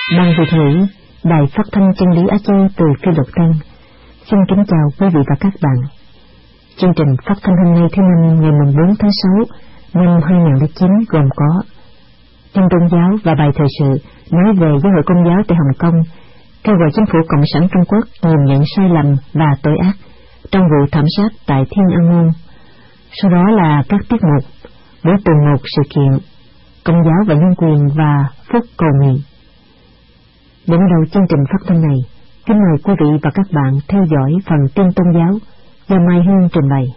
Ban Việt ngữ Đài Phát thanh Chân lý Á Châu từ Phi Luật Tân xin kính chào quý vị và các bạn. Chương trình phát thanh hôm nay thứ Năm ngày 4 tháng 6 năm 2009 gồm có tin tôn giáo và bài thời sự nói về giáo hội Công giáo tại Hồng Kông, kêu gọi chính phủ Cộng sản Trung Quốc nhìn nhận sai lầm và tội ác trong vụ thảm sát tại Thiên An Môn. Sau đó là các tiết mục mỗi tuần một sự kiện Công giáo và nhân quyền và phúc cầu nguyện. Đến đầu chương trình phát thanh này, kính mời quý vị và các bạn theo dõi phần tin tôn giáo do Mai Hương trình bày.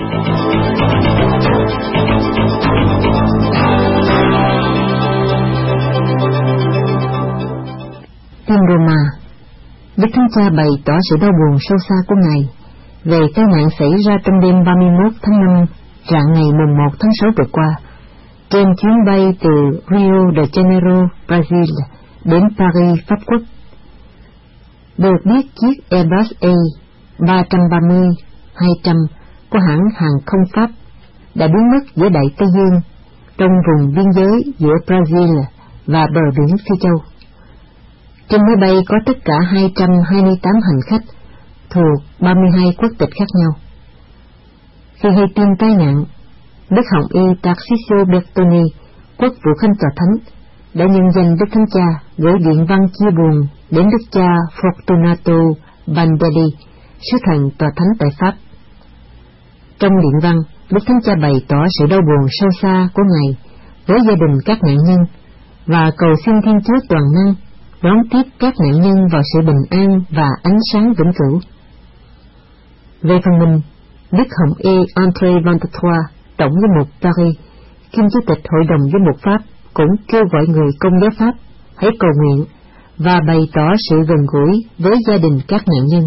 Tin Roma. Đức Thánh Cha bày tỏ sự đau buồn sâu xa của Ngài về tai nạn xảy ra trong đêm 31 tháng 5 rạng ngày 1 tháng 6 vừa qua trên chuyến bay từ Rio de Janeiro, Brazil đến Paris, Pháp Quốc. Được biết chiếc Airbus A330-200 của hãng hàng không Pháp đã biến mất giữa Đại Tây Dương trong vùng biên giới giữa Brazil và bờ biển Phi Châu. Trên máy bay có tất cả 228 hành khách thuộc 32 quốc tịch khác nhau. Khi hay tin tai nạn, Đức Hồng Y Tarcisio Bertoni, quốc vụ khanh tòa thánh, đã nhân danh Đức Thánh Cha gửi điện văn chia buồn đến Đức Cha Fortunato Bandelli, sứ thần tòa thánh tại Pháp. Trong điện văn, Đức Thánh Cha bày tỏ sự đau buồn sâu xa của Ngài với gia đình các nạn nhân và cầu xin Thiên Chúa toàn năng đón tiếp các nạn nhân vào sự bình an và ánh sáng vĩnh cửu. Về phần mình, Đức Hồng Y André Vantatroy, tổng giám mục Paris, kiêm chủ tịch Hội đồng Giám mục Pháp, cũng kêu gọi người Công giáo Pháp hãy cầu nguyện và bày tỏ sự gần gũi với gia đình các nạn nhân.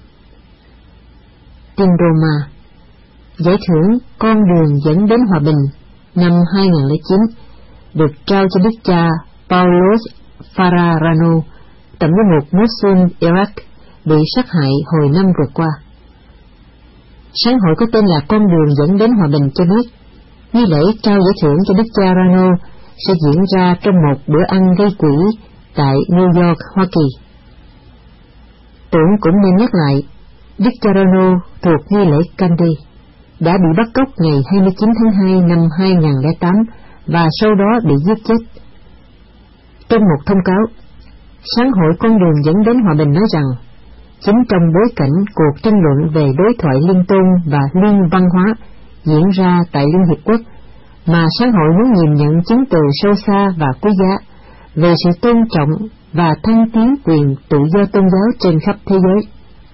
Tin Roma. Giải thưởng Con đường dẫn đến hòa bình năm 2009 được trao cho Đức cha Paulos Fararano, tổng giám mục Mosul, Iraq, bị sát hại hồi năm vừa qua. Sáng hội có tên là Con đường dẫn đến hòa bình cho biết, nghi lễ trao giải thưởng cho Đức cha Rano sẽ diễn ra trong một bữa ăn gây quỹ tại New York, Hoa Kỳ. Tưởng cũng nên nhắc lại, Đức cha Rano thuộc nghi lễ Candy đã bị bắt cóc ngày 29 tháng 2 năm 2008 và sau đó bị giết chết. Trong một thông cáo, sáng hội Con đường dẫn đến hòa bình nói rằng, chính trong bối cảnh cuộc tranh luận về đối thoại liên tôn và liên văn hóa diễn ra tại Liên Hiệp Quốc, mà sáng hội muốn nhìn nhận chứng từ sâu xa và quý giá về sự tôn trọng và thăng tiến quyền tự do tôn giáo trên khắp thế giới.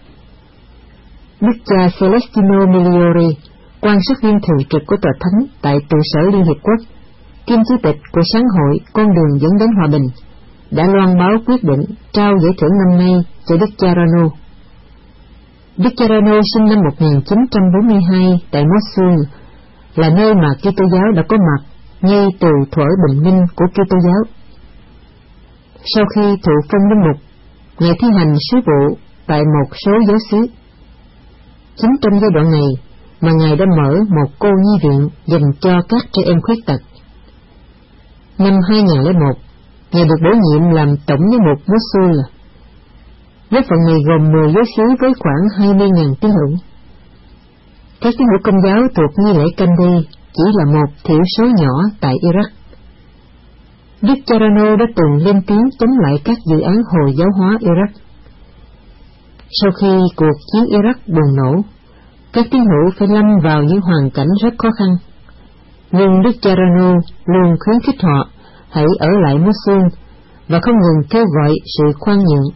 Đức cha Celestino Migliori, quan sát viên thường trực của tòa thánh tại trụ sở Liên Hiệp Quốc, kiêm chủ tịch của sáng hội Con đường dẫn đến hòa bình, đã loan báo quyết định trao giải thưởng năm nay cho Đức cha Rano. Đức cha Rano sinh năm 1942 tại Mosul, là nơi mà Kitô giáo đã có mặt ngay từ thuở bình minh của Kitô giáo. Sau khi thụ phong linh mục, Ngài thi hành sứ vụ tại một số giáo xứ. Chính trong giai đoạn này mà Ngài đã mở một cô nhi viện dành cho các trẻ em khuyết tật. Năm 2001, Ngài được bổ nhiệm làm tổng giám mục Mosul. Với phận này gồm 10 giáo xứ với khoảng 20.000 tín hữu. Các tín hữu Công giáo thuộc nghi lễ Candy chỉ là một thiểu số nhỏ tại Iraq. Đức cha Rano đã từng lên tiếng chống lại các dự án Hồi giáo hóa Iraq. Sau khi cuộc chiến Iraq bùng nổ, các tín hữu phải lâm vào những hoàn cảnh rất khó khăn. Nhưng Đức cha Rano luôn khuyến khích họ hãy ở lại Mosul và không ngừng kêu gọi sự khoan nhượng.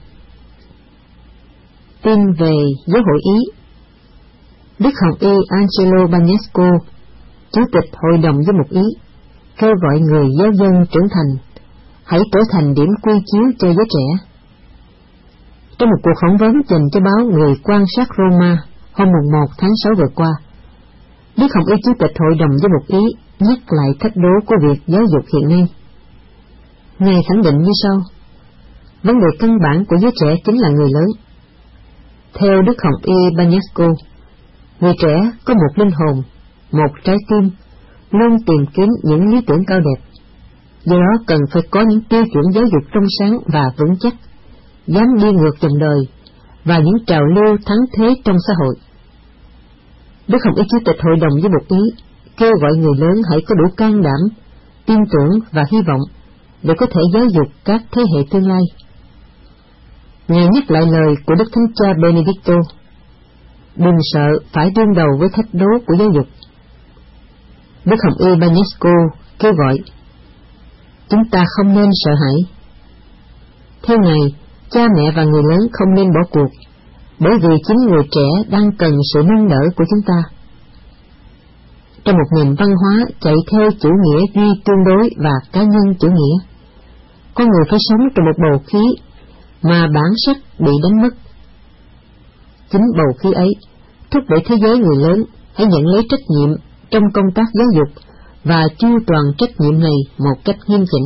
Tin về giáo hội Ý. Đức Hồng Y Angelo Bagnesco, chủ tịch Hội đồng Giám mục Ý, kêu gọi người giáo dân trưởng thành hãy trở thành điểm quy chiếu cho giới trẻ. Trong một cuộc phỏng vấn dành cho báo Người quan sát Roma hôm 1 tháng 6 vừa qua, Đức Hồng Y chủ tịch Hội đồng Giám mục Ý nhắc lại thách đố của việc giáo dục hiện nay. Ngài khẳng định như sau: vấn đề căn bản của giới trẻ chính là người lớn. Theo Đức Hồng Y Bagnesco, người trẻ có một linh hồn, một trái tim, luôn tìm kiếm những lý tưởng cao đẹp. Do đó cần phải có những tiêu chuẩn giáo dục trong sáng và vững chắc, dám đi ngược dòng đời và những trào lưu thắng thế trong xã hội. Đức Hồng Y Chủ tịch Hội đồng với một ý kêu gọi người lớn hãy có đủ can đảm, tin tưởng và hy vọng để có thể giáo dục các thế hệ tương lai. Ngài nhắc lại lời của Đức Thánh Cha Benedicto: đừng sợ phải đương đầu với thách đố của giáo dục. Đức Hồng Y Banesco kêu gọi: chúng ta không nên sợ hãi. Theo Ngài, cha mẹ và người lớn không nên bỏ cuộc, bởi vì chính người trẻ đang cần sự nâng đỡ của chúng ta. Trong một nền văn hóa chạy theo chủ nghĩa duy tương đối và cá nhân chủ nghĩa, con người phải sống trong một bầu khí mà bản sắc bị đánh mất. Chính bầu khí ấy thúc đẩy thế giới người lớn hãy nhận lấy trách nhiệm trong công tác giáo dục và chu toàn trách nhiệm này một cách nghiêm chỉnh.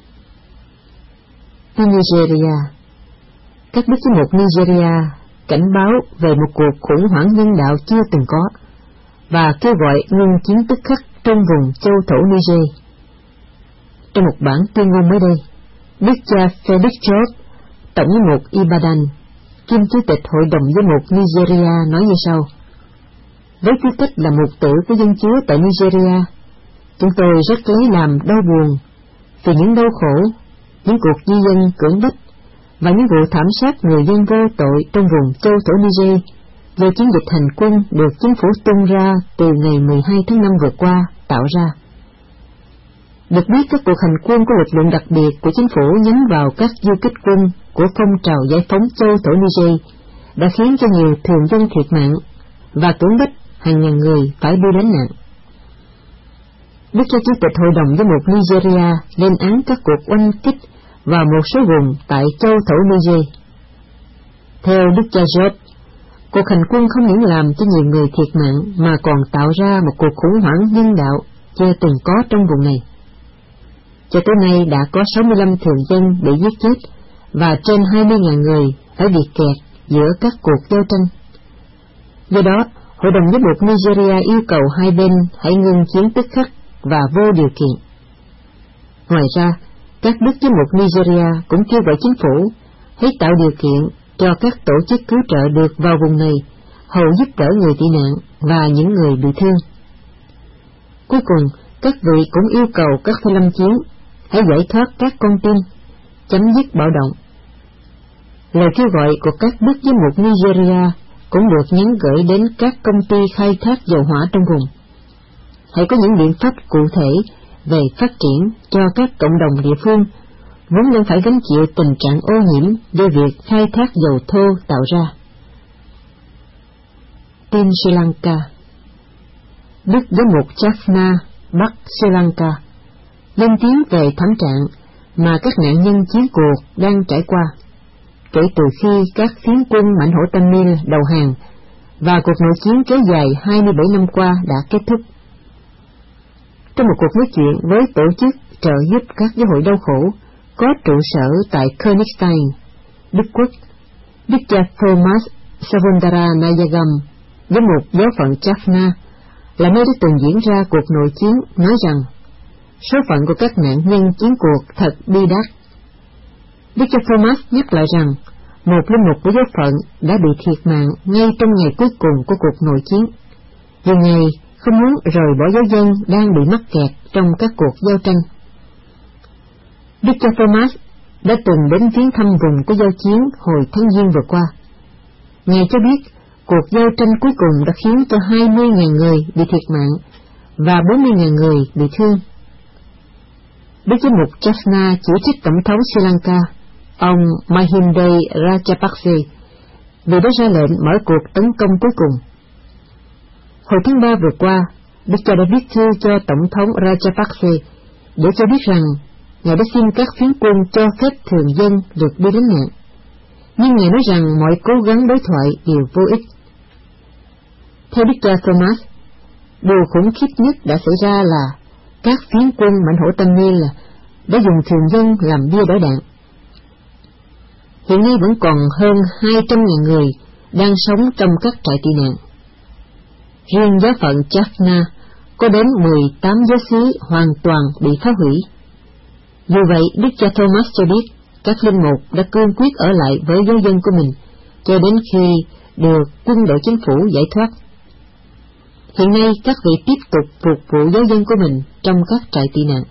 Ở Nigeria, các đức giám mục Nigeria cảnh báo về một cuộc khủng hoảng nhân đạo chưa từng có và kêu gọi ngừng chiến tức khắc trong vùng châu thổ Niger. Trong một bản tuyên ngôn mới đây, Đức cha Felix George, tổng giám mục Ibadan, kiêm chủ tịch Hội đồng giám mục Nigeria nói như sau: với tư cách là mục tử của dân Chúa tại Nigeria, chúng tôi rất lấy làm đau buồn vì những đau khổ, những cuộc di dân cưỡng bách và những vụ thảm sát người dân vô tội trong vùng châu thổ Niger do chiến dịch hành quân được chính phủ tung ra từ ngày 12 tháng 5 vừa qua tạo ra. Được biết, các cuộc hành quân của lực lượng đặc biệt của chính phủ nhắm vào các du kích quân của phong trào giải phóng châu thổ Niger đã khiến cho nhiều thường dân thiệt mạng và cưỡng bách hàng ngàn người phải đi lánh nạn. Đức cha Chủ tịch Hội đồng giám mục Nigeria lên án các cuộc oanh kích vào một số vùng tại châu thổ Niger. Theo Đức cha George, cuộc hành quân không những làm cho nhiều người thiệt mạng mà còn tạo ra một cuộc khủng hoảng nhân đạo chưa từng có trong vùng này. Cho tới nay đã có 65 thường dân bị giết chết và trên 20.000 người phải bị kẹt giữa các cuộc giao tranh. Do đó, Hội đồng giám mục Nigeria yêu cầu hai bên hãy ngừng chiến tức khắc và vô điều kiện. Ngoài ra, các đức giám mục Nigeria cũng kêu gọi chính phủ hãy tạo điều kiện cho các tổ chức cứu trợ được vào vùng này hầu giúp đỡ người tị nạn và những người bị thương. Cuối cùng, các vị cũng yêu cầu các phe lâm chiến hãy giải thoát các con tin, chấm dứt bạo động. Lời kêu gọi của các đức giám mục Nigeria cũng được nhắn gửi đến các công ty khai thác dầu hỏa trong vùng. Hãy có những biện pháp cụ thể về phát triển cho các cộng đồng địa phương vốn đang phải gánh chịu tình trạng ô nhiễm do việc khai thác dầu thô tạo ra. Tin Sri Lanka. Đức giám mục Jaffna, Bắc Sri Lanka, lên tiếng về thảm trạng mà các nạn nhân chiến cuộc đang trải qua kể từ khi các phiến quân mãnh hổ Tamil đầu hàng và cuộc nội chiến kéo dài 27 năm qua đã kết thúc. Trong một cuộc nói chuyện với tổ chức trợ giúp các giáo hội đau khổ có trụ sở tại Königstein, Đức Quốc, Đức cha Thomas Savundara Nayagam, giám mục giáo phận Jaffna, là nơi đã từng diễn ra cuộc nội chiến, nói rằng số phận của các nạn nhân chiến cuộc thật bi đát. Đức cha Thomas nhắc lại rằng một linh mục của giáo phận đã bị thiệt mạng ngay trong ngày cuối cùng của cuộc nội chiến, vì Ngài không muốn rời bỏ giáo dân đang bị mắc kẹt trong các cuộc giao tranh. Đức cha Thomas đã từng đến viếng thăm vùng của giao chiến hồi tháng Giêng vừa qua. Ngài cho biết cuộc giao tranh cuối cùng đã khiến cho 20.000 người bị thiệt mạng và 40.000 người bị thương. Đức giám mục Jaffna chỉ trích tổng thống Sri Lanka, ông Mahinda Rajapakse, vì đã ra lệnh mở cuộc tấn công cuối cùng. Hồi tháng 3 vừa qua, Đức cha đã viết thư cho tổng thống Rajapakse để cho biết rằng Ngài đã xin các phiến quân cho phép thường dân được đi lánh nạn, nhưng Ngài nói rằng mọi cố gắng đối thoại đều vô ích. Theo Đức cha Thomas, điều khủng khiếp nhất đã xảy ra là các phiến quân mãnh hổ Tamil đã dùng thường dân làm bia đỡ đạn. Hiện nay vẫn còn hơn 200.000 người đang sống trong các trại tị nạn. Riêng giáo phận Jaffna có đến 18 giáo xứ hoàn toàn bị phá hủy. Dù vậy, Đức cha Thomas cho biết các linh mục đã cương quyết ở lại với giáo dân của mình cho đến khi được quân đội chính phủ giải thoát. Hiện nay các vị tiếp tục phục vụ giáo dân của mình trong các trại tị nạn.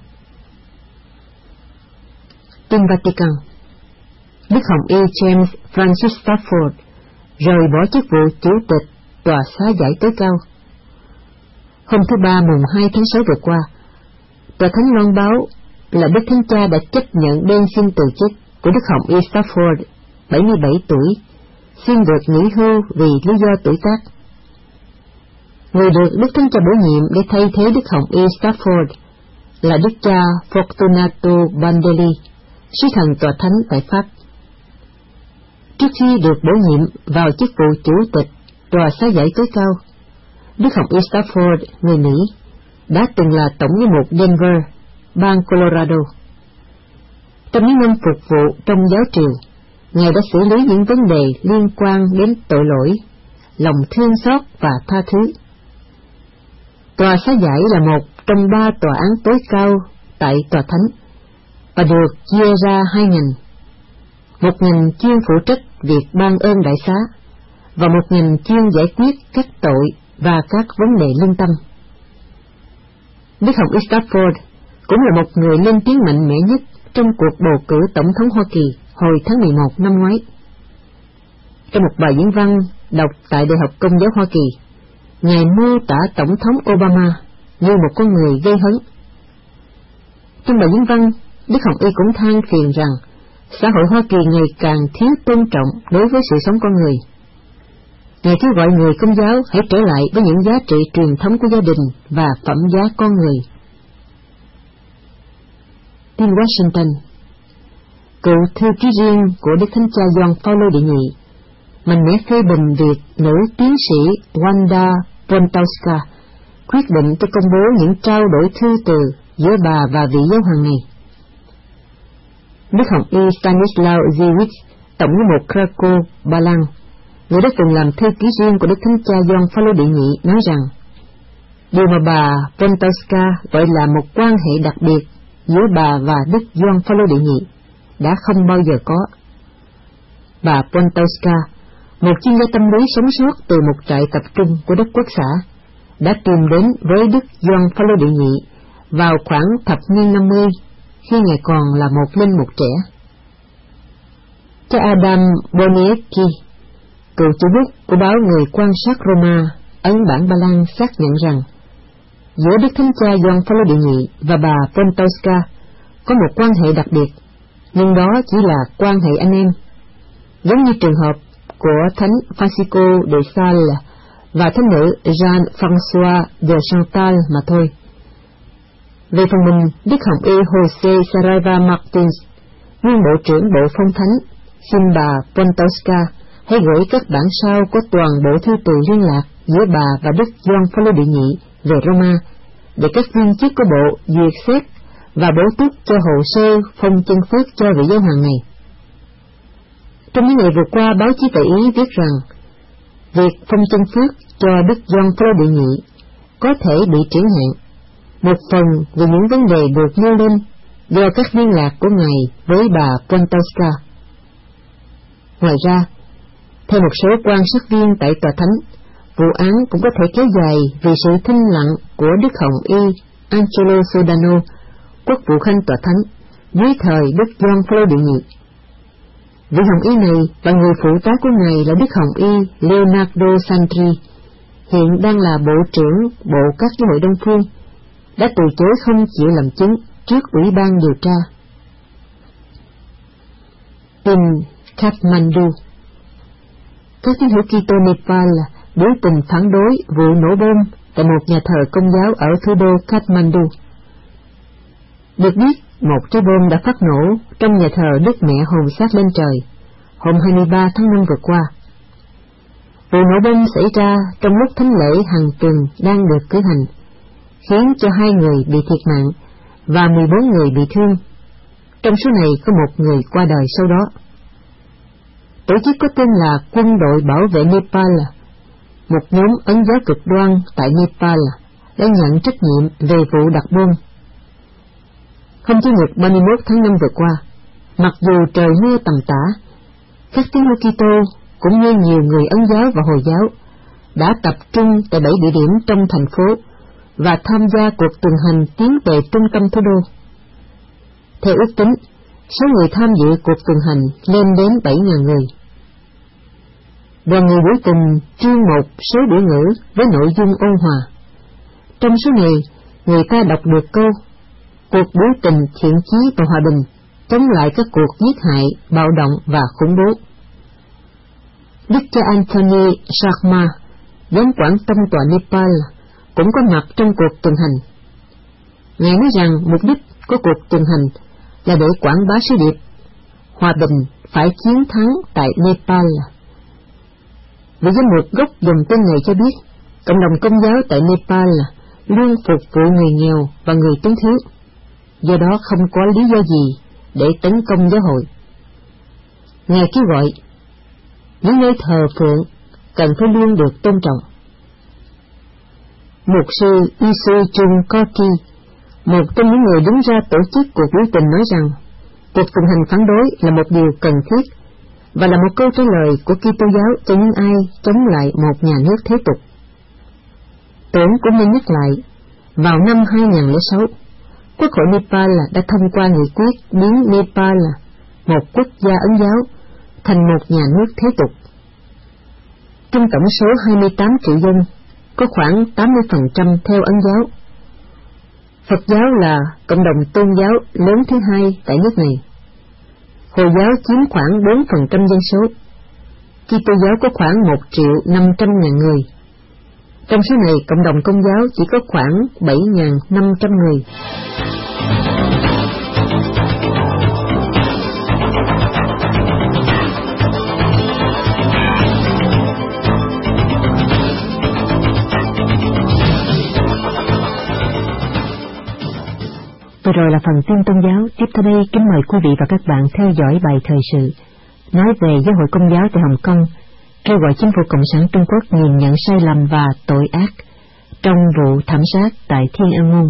Tin Vatican. Đức Hồng Y James Francis Stafford rời bỏ chức vụ chủ tịch tòa xá giải tối cao. Hôm thứ Ba mùng 2 tháng 6 vừa qua, tòa thánh loan báo là Đức Thánh Cha đã chấp nhận đơn xin từ chức của Đức Hồng Y Stafford, 77 tuổi, xin được nghỉ hưu vì lý do tuổi tác. Người được Đức Thánh Cha bổ nhiệm để thay thế Đức Hồng Y Stafford là Đức cha Fortunato Bandeli, sứ thần tòa thánh tại Pháp. Trước khi được bổ nhiệm vào chức vụ chủ tịch tòa xá giải tối cao, Đức Hồng Y Stafford, người Mỹ, đã từng là tổng giám mục Denver, bang Colorado. Trong những năm phục vụ trong giáo triều, Ngài đã xử lý những vấn đề liên quan đến tội lỗi, lòng thương xót và tha thứ. Tòa xá giải là một trong 3 tòa án tối cao tại tòa thánh và được chia ra 2 ngành. Một ngành chuyên phụ trách việc ban ơn đại xá và một ngành chuyên giải quyết các tội và các vấn đề lương tâm. Đức Hồng Y Stafford cũng là một người lên tiếng mạnh mẽ nhất trong cuộc bầu cử tổng thống Hoa Kỳ hồi tháng 11 năm ngoái. Trong một bài diễn văn đọc tại Đại học Công giáo Hoa Kỳ, Ngài mô tả Tổng thống Obama như một con người gây hấn. Trong bài diễn văn, Đức Hồng Y cũng than phiền rằng xã hội Hoa Kỳ ngày càng thiếu tôn trọng đối với sự sống con người. Ngài kêu gọi người Công giáo hãy trở lại với những giá trị truyền thống của gia đình và phẩm giá con người. Tin Washington. Cựu thư ký riêng của Đức Thánh Cha Gioan Phaolô đệ nhị mạnh mẽ phê bình việc nữ tiến sĩ Wanda Pontowska quyết định cho công bố những trao đổi thư từ giữa bà và vị giáo hoàng này. Đức Hồng Y Stanislaw Dziwisz, tổng giám mục Krakow, Ba Lan, người đã từng làm thư ký riêng của Đức Thánh Cha Gioan Phaolô đệ nhị, nói rằng điều mà bà Pontowska gọi là một quan hệ đặc biệt giữa bà và Đức Gioan Phaolô đệ nhị đã không bao giờ có. Bà Pontowska, một chuyên gia tâm lý sống sót từ một trại tập trung của đất Quốc xã, đã tìm đến với Đức Gioan Phaolô đệ nhị vào khoảng thập niên 50, khi Ngài còn là một linh mục trẻ. Cha Adam Boniecki, cựu chủ bút của báo Người Quan sát Roma, ấn bản Ba Lan, xác nhận rằng giữa Đức Thánh Cha Gioan Phaolô đệ nhị và bà Pontowska có một quan hệ đặc biệt, nhưng đó chỉ là quan hệ anh em, giống như trường hợp của Thánh Francisco de Sales và thánh nữ Jean-François de Chantal mà thôi. Về phần mình, Đức Hồng Y Jose Saraiva Martins, nguyên bộ trưởng Bộ Phong Thánh, xin bà Pontowska hãy gửi các bản sao có toàn bộ thư từ liên lạc giữa bà và Đức Gioan Phaolô đệ nhị về Roma, để các viên chức của bộ duyệt xét và bổ túc cho hồ sơ phong chân phước cho vị giáo hoàng này. Trong những ngày vừa qua, báo chí tại Ý viết rằng việc phong chân phước cho Đức Gioan Phaolô đệ nhị có thể bị triển hạn, một phần vì những vấn đề được nêu lên do các liên lạc của Ngài với bà Pontowska. Ngoài ra, theo một số quan sát viên tại tòa thánh, vụ án cũng có thể kéo dài vì sự thinh lặng của Đức Hồng Y Angelo Sodano, quốc vụ khanh tòa thánh, dưới thời Đức Gioan Phaolô đệ nhị. Vị Hồng Y này và người phụ tá của Ngài là Đức Hồng Y Leonardo Sandri, hiện đang là Bộ trưởng Bộ các giáo hội Đông Phương, đã từ chối không chịu làm chứng trước Ủy ban điều tra. Tin Kathmandu. Các tín hữu Kitô Nepal biểu tình phản đối vụ nổ bom tại một nhà thờ Công giáo ở thủ đô Kathmandu. Được biết, một trái bom đã phát nổ trong nhà thờ Đức Mẹ Hồn Xác Lên Trời hôm 23 tháng 5 vừa qua. Vụ nổ bom xảy ra trong lúc thánh lễ hàng tuần đang được cử hành, khiến cho 2 người bị thiệt mạng và 14 người bị thương. Trong số này có một người qua đời sau đó. Tổ chức có tên là Quân đội Bảo vệ Nepal, một nhóm Ấn giáo cực đoan tại Nepal, đã nhận trách nhiệm về vụ đặt bom. Hôm Chủ nhật 31 tháng 5 vừa qua, mặc dù trời mưa tầm tã, các tín hữu Kitô cũng như nhiều người Ấn giáo và Hồi giáo đã tập trung tại 7 địa điểm trong thành phố và tham gia cuộc tuần hành tiến về trung tâm thủ đô. Theo ước tính, số người tham dự cuộc tuần hành lên đến 7.000 người. Đoàn người buổi cùng trương một số biểu ngữ với nội dung ôn hòa. Trong số này, người ta đọc được câu cuộc biểu tình thiện chí và hòa bình, chống lại các cuộc giết hại, bạo động và khủng bố. Đức cha Anthony Sharma, giám quản tông tọa Nepal, cũng có mặt trong cuộc tuần hành. Ngài nói rằng mục đích của cuộc tuần hành là để quảng bá sứ điệp hòa bình phải chiến thắng tại Nepal. Vị giám mục gốc dùng tên này cho biết, cộng đồng Công giáo tại Nepal luôn phục vụ người nghèo và người túng thiếu, do đó không có lý do gì để tấn công giáo hội. Ngài kêu gọi những nơi thờ phượng cần phải luôn được tôn trọng. Mục sư Isu Chung Koti, một trong những người đứng ra tổ chức cuộc biểu tình, nói rằng cuộc tuần hành phản đối là một điều cần thiết và là một câu trả lời của Kitô giáo cho những ai chống lại một nhà nước thế tục. Tưởng cũng nên nhắc lại, vào năm 2006, Quốc hội Nepal đã thông qua nghị quyết biến Nepal, một quốc gia Ấn giáo, thành một nhà nước thế tục. Trong tổng số 28 triệu dân, có khoảng 80% theo Ấn giáo. Phật giáo là cộng đồng tôn giáo lớn thứ hai tại nước này. Hồi giáo chiếm khoảng 4% dân số. Kitô giáo có khoảng 1.500.000 người. Trong số này, cộng đồng Công giáo chỉ có khoảng 7.500 người. Vừa rồi là phần tin tôn giáo. Tiếp theo đây, kính mời quý vị và các bạn theo dõi bài thời sự nói về Giáo hội Công giáo tại Hồng Kông kêu gọi chính phủ Cộng sản Trung Quốc nhìn nhận sai lầm và tội ác trong vụ thảm sát tại Thiên An Môn.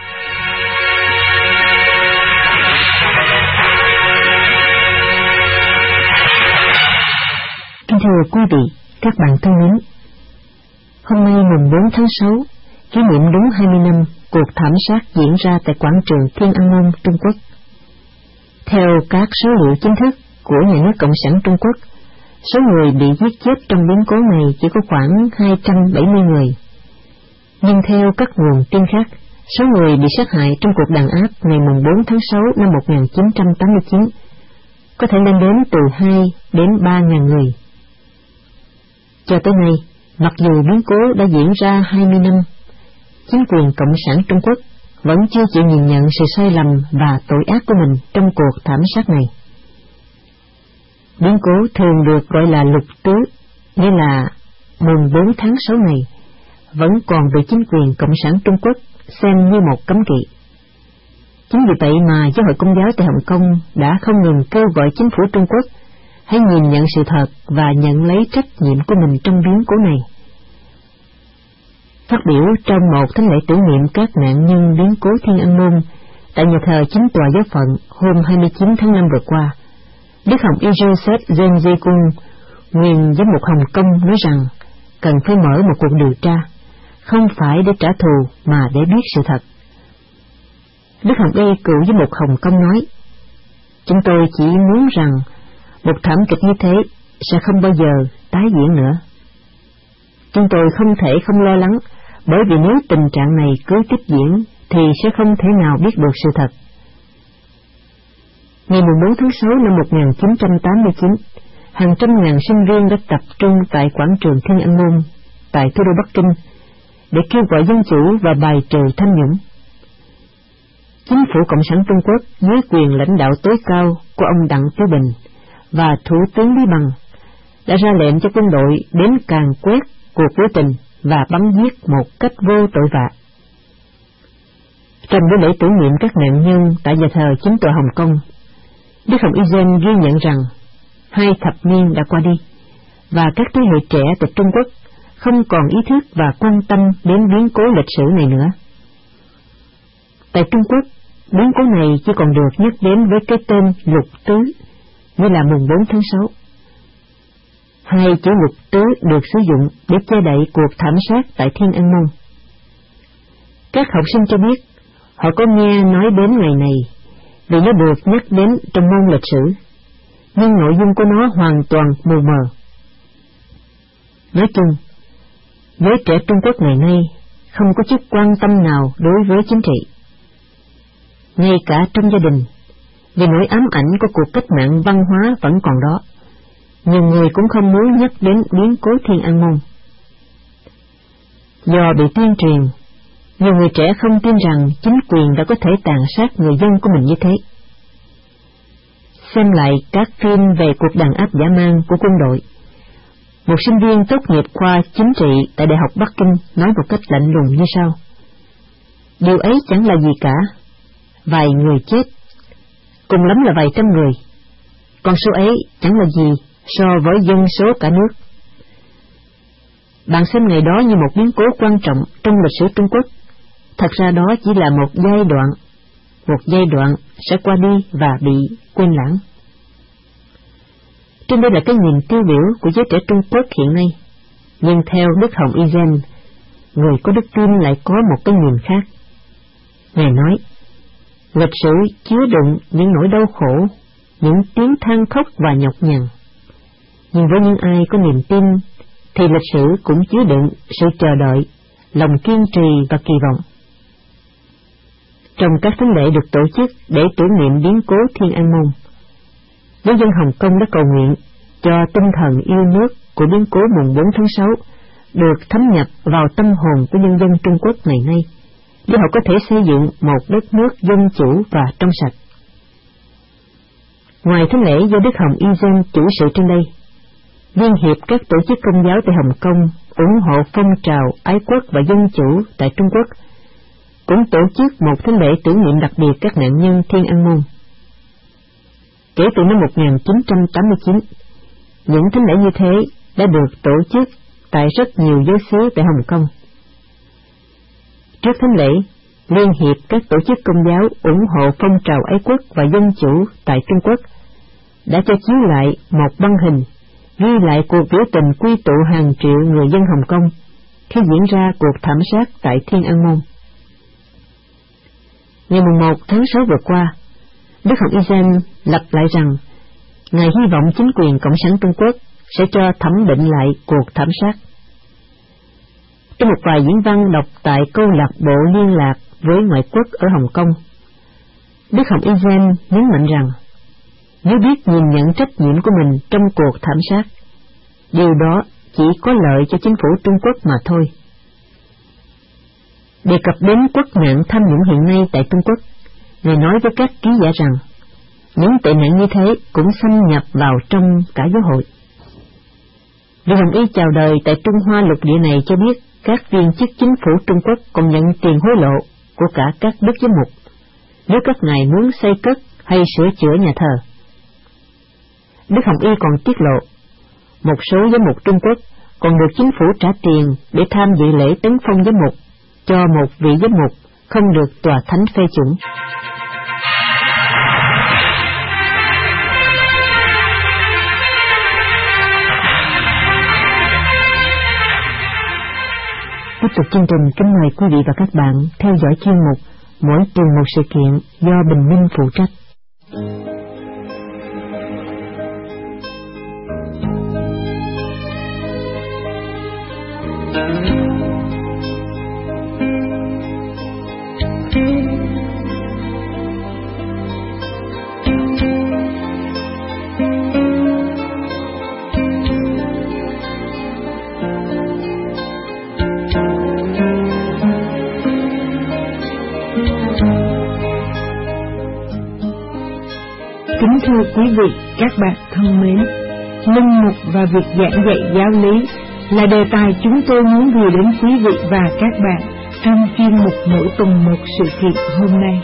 Kính thưa quý vị, các bạn thân mến, hôm nay mùng 4 tháng 6, kỷ niệm đúng 20 năm cuộc thảm sát diễn ra tại quảng trường Thiên An Môn, Trung Quốc. Theo các số liệu chính thức của nhà nước Cộng sản Trung Quốc, số người bị giết chết trong biến cố này chỉ có khoảng 270 người. Nhưng theo các nguồn tin khác, số người bị sát hại trong cuộc đàn áp ngày 4 tháng 6 năm 1989 có thể lên đến từ 2 đến 3.000 người. Cho tới nay, mặc dù biến cố đã diễn ra 20 năm, chính quyền Cộng sản Trung Quốc vẫn chưa chịu nhìn nhận sự sai lầm và tội ác của mình trong cuộc thảm sát này. Biến cố thường được gọi là lục tứ, nghĩa là mùng 4 tháng 6 này vẫn còn bị chính quyền Cộng sản Trung Quốc xem như một cấm kỵ. Chính vì vậy mà Giáo hội Công giáo tại Hồng Kông đã không ngừng kêu gọi chính phủ Trung Quốc hãy nhìn nhận sự thật và nhận lấy trách nhiệm của mình trong biến cố này. Phát biểu trong một thánh lễ tưởng niệm các nạn nhân biến cố Thiên An Môn tại nhà thờ chính tòa giáo phận hôm 29 tháng 5 vừa qua, Đức Hồng Y Joseph Zen Jekung, nguyên giám mục Hồng Kông, nói rằng cần phải mở một cuộc điều tra, không phải để trả thù mà để biết sự thật. Đức Hồng Y, cựu giám mục Hồng Kông, nói: "Chúng tôi chỉ muốn rằng một thảm kịch như thế sẽ không bao giờ tái diễn nữa. Chúng tôi không thể không lo lắng, bởi vì nếu tình trạng này cứ tiếp diễn thì sẽ không thể nào biết được sự thật." Ngày 4 tháng 6 năm 1989, hàng trăm ngàn sinh viên đã tập trung tại quảng trường Thiên An Môn tại thủ đô Bắc Kinh để kêu gọi dân chủ và bài trừ tham nhũng. Chính phủ Cộng sản Trung Quốc dưới quyền lãnh đạo tối cao của ông Đặng Tiểu Bình và Thủ tướng Lý Bằng đã ra lệnh cho quân đội đến càn quét cuộc biểu tình và bắn giết một cách vô tội vạ. Trong buổi lễ tưởng niệm các nạn nhân tại nhà thờ chính tòa Hồng Kông, Đức Hồng Y Gen ghi nhận rằng 2 thập niên đã qua đi và các thế hệ trẻ tại Trung Quốc không còn ý thức và quan tâm đến biến cố lịch sử này nữa. Tại Trung Quốc, biến cố này chỉ còn được nhắc đến với cái tên Lục Tứ, như là mùng 4 tháng 6. Hai chữ Lục Tứ được sử dụng để che đậy cuộc thảm sát tại Thiên An Môn. Các học sinh cho biết họ có nghe nói đến ngày này vì nó được nhắc đến trong môn lịch sử, nhưng nội dung của nó hoàn toàn mù mờ. Nói chung, giới trẻ Trung Quốc ngày nay không có chút quan tâm nào đối với chính trị. Ngay cả trong gia đình, vì nỗi ám ảnh của cuộc cách mạng văn hóa vẫn còn đó, nhiều người cũng không muốn nhắc đến biến cố Thiên An Môn. Do bị tuyên truyền, nhiều người trẻ không tin rằng chính quyền đã có thể tàn sát người dân của mình như thế. Xem lại các phim về cuộc đàn áp dã man của quân đội, một sinh viên tốt nghiệp khoa chính trị tại Đại học Bắc Kinh nói một cách lạnh lùng như sau: điều ấy chẳng là gì cả, vài người chết, cùng lắm là vài trăm người, con số ấy chẳng là gì so với dân số cả nước. Bạn xem ngày đó như một biến cố quan trọng trong lịch sử Trung Quốc, thật ra đó chỉ là một giai đoạn sẽ qua đi và bị quên lãng. Trên đây là cái nhìn tiêu biểu của giới trẻ Trung Quốc hiện nay, nhưng theo Đức Hồng Y Gen, người có đức tin lại có một cái nhìn khác. Ngài nói, lịch sử chứa đựng những nỗi đau khổ, những tiếng than khóc và nhọc nhằn. Nhưng với những ai có niềm tin, thì lịch sử cũng chứa đựng sự chờ đợi, lòng kiên trì và kỳ vọng. Trong các thánh lễ được tổ chức để tưởng niệm biến cố Thiên An Môn, giáo dân Hồng Kông đã cầu nguyện cho tinh thần yêu nước của biến cố mùng 4 tháng 6 được thấm nhập vào tâm hồn của nhân dân Trung Quốc ngày nay, để họ có thể xây dựng một đất nước dân chủ và trong sạch. Ngoài thánh lễ do Đức Hồng Y Gen chủ sự trên đây, Liên hiệp các tổ chức công giáo tại Hồng Kông ủng hộ phong trào ái quốc và dân chủ tại Trung Quốc cũng tổ chức một thánh lễ tưởng niệm đặc biệt các nạn nhân Thiên An Môn. Kể từ năm 1989, những thánh lễ như thế đã được tổ chức tại rất nhiều giáo xứ tại Hồng Kông. Trước thánh lễ, Liên hiệp các tổ chức công giáo ủng hộ phong trào ái quốc và dân chủ tại Trung Quốc đã cho chiếu lại một băng hình ghi lại cuộc biểu tình quy tụ hàng triệu người dân Hồng Kông khi diễn ra cuộc thảm sát tại Thiên An Môn. Ngày 1 tháng 6 vừa qua, Đức Hồng Y Gen lặp lại rằng Ngài hy vọng chính quyền Cộng sản Trung Quốc sẽ cho thẩm định lại cuộc thảm sát. Trong một vài diễn văn đọc tại câu lạc bộ liên lạc với ngoại quốc ở Hồng Kông, Đức Hồng Y Gen nhấn mạnh rằng nếu biết nhìn nhận trách nhiệm của mình trong cuộc thảm sát, điều đó chỉ có lợi cho chính phủ Trung Quốc mà thôi. Đề cập đến quốc nạn tham nhũng hiện nay tại Trung Quốc, Ngài nói với các ký giả rằng những tệ nạn như thế cũng xâm nhập vào trong cả giáo hội. Vị Hồng Y chào đời tại Trung Hoa lục địa này cho biết các viên chức chính phủ Trung Quốc còn nhận tiền hối lộ của cả các đức giám mục nếu các ngài muốn xây cất hay sửa chữa nhà thờ. Đức Hồng Y còn tiết lộ một số giám mục Trung Quốc còn được chính phủ trả tiền để tham dự lễ tấn phong giám mục cho một vị giám mục không được tòa thánh phê chuẩn. Tiếp tục chương trình, kính mời quý vị và các bạn theo dõi chuyên mục Mỗi tuần một sự kiện do Bình Minh phụ trách. Kính thưa quý vị, các bạn thân mến, linh mục và việc giảng dạy giáo lý là đề tài chúng tôi muốn gửi đến quý vị và các bạn trong chuyên mục Mỗi tuần một sự kiện hôm nay.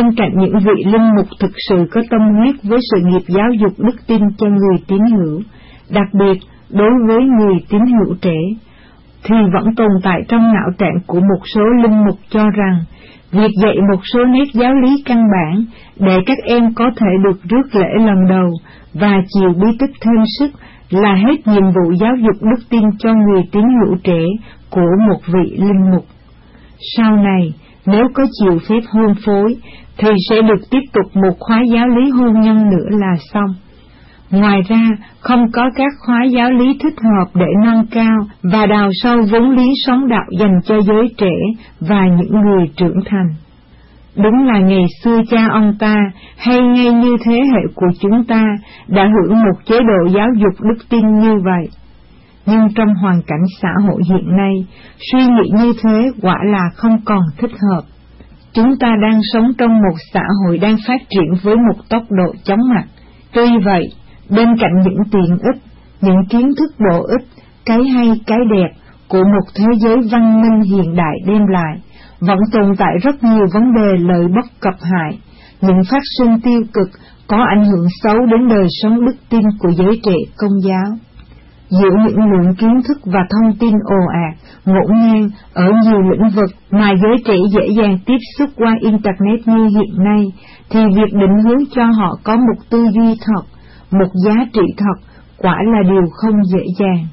bên cạnh những vị linh mục thực sự có tâm huyết với sự nghiệp giáo dục đức tin cho người tín hữu, đặc biệt đối với người tín hữu trẻ, thì vẫn tồn tại trong não trạng của một số linh mục cho rằng việc dạy một số nét giáo lý căn bản để các em có thể được rước lễ lần đầu và chịu bí tích thêm sức là hết nhiệm vụ giáo dục đức tin cho người tín hữu trẻ của một vị linh mục. Sau này, nếu có chịu phép hôn phối, thì sẽ được tiếp tục một khóa giáo lý hôn nhân nữa là xong. Ngoài ra, không có các khóa giáo lý thích hợp để nâng cao và đào sâu vốn liếng sống đạo dành cho giới trẻ và những người trưởng thành. Đúng là ngày xưa cha ông ta, hay ngay như thế hệ của chúng ta, đã hưởng một chế độ giáo dục đức tin như vậy. Nhưng trong hoàn cảnh xã hội hiện nay, suy nghĩ như thế quả là không còn thích hợp. Chúng ta đang sống trong một xã hội đang phát triển với một tốc độ chóng mặt. Tuy vậy, bên cạnh những tiện ích, những kiến thức bổ ích, cái hay cái đẹp của một thế giới văn minh hiện đại đem lại, vẫn tồn tại rất nhiều vấn đề lợi bất cập hại, những phát sinh tiêu cực có ảnh hưởng xấu đến đời sống đức tin của giới trẻ Công giáo. Giữa những lượng kiến thức và thông tin ồ ạt, ngổn ngang ở nhiều lĩnh vực mà giới trẻ dễ dàng tiếp xúc qua Internet như hiện nay, thì việc định hướng cho họ có một tư duy thật, một giá trị thật, quả là điều không dễ dàng.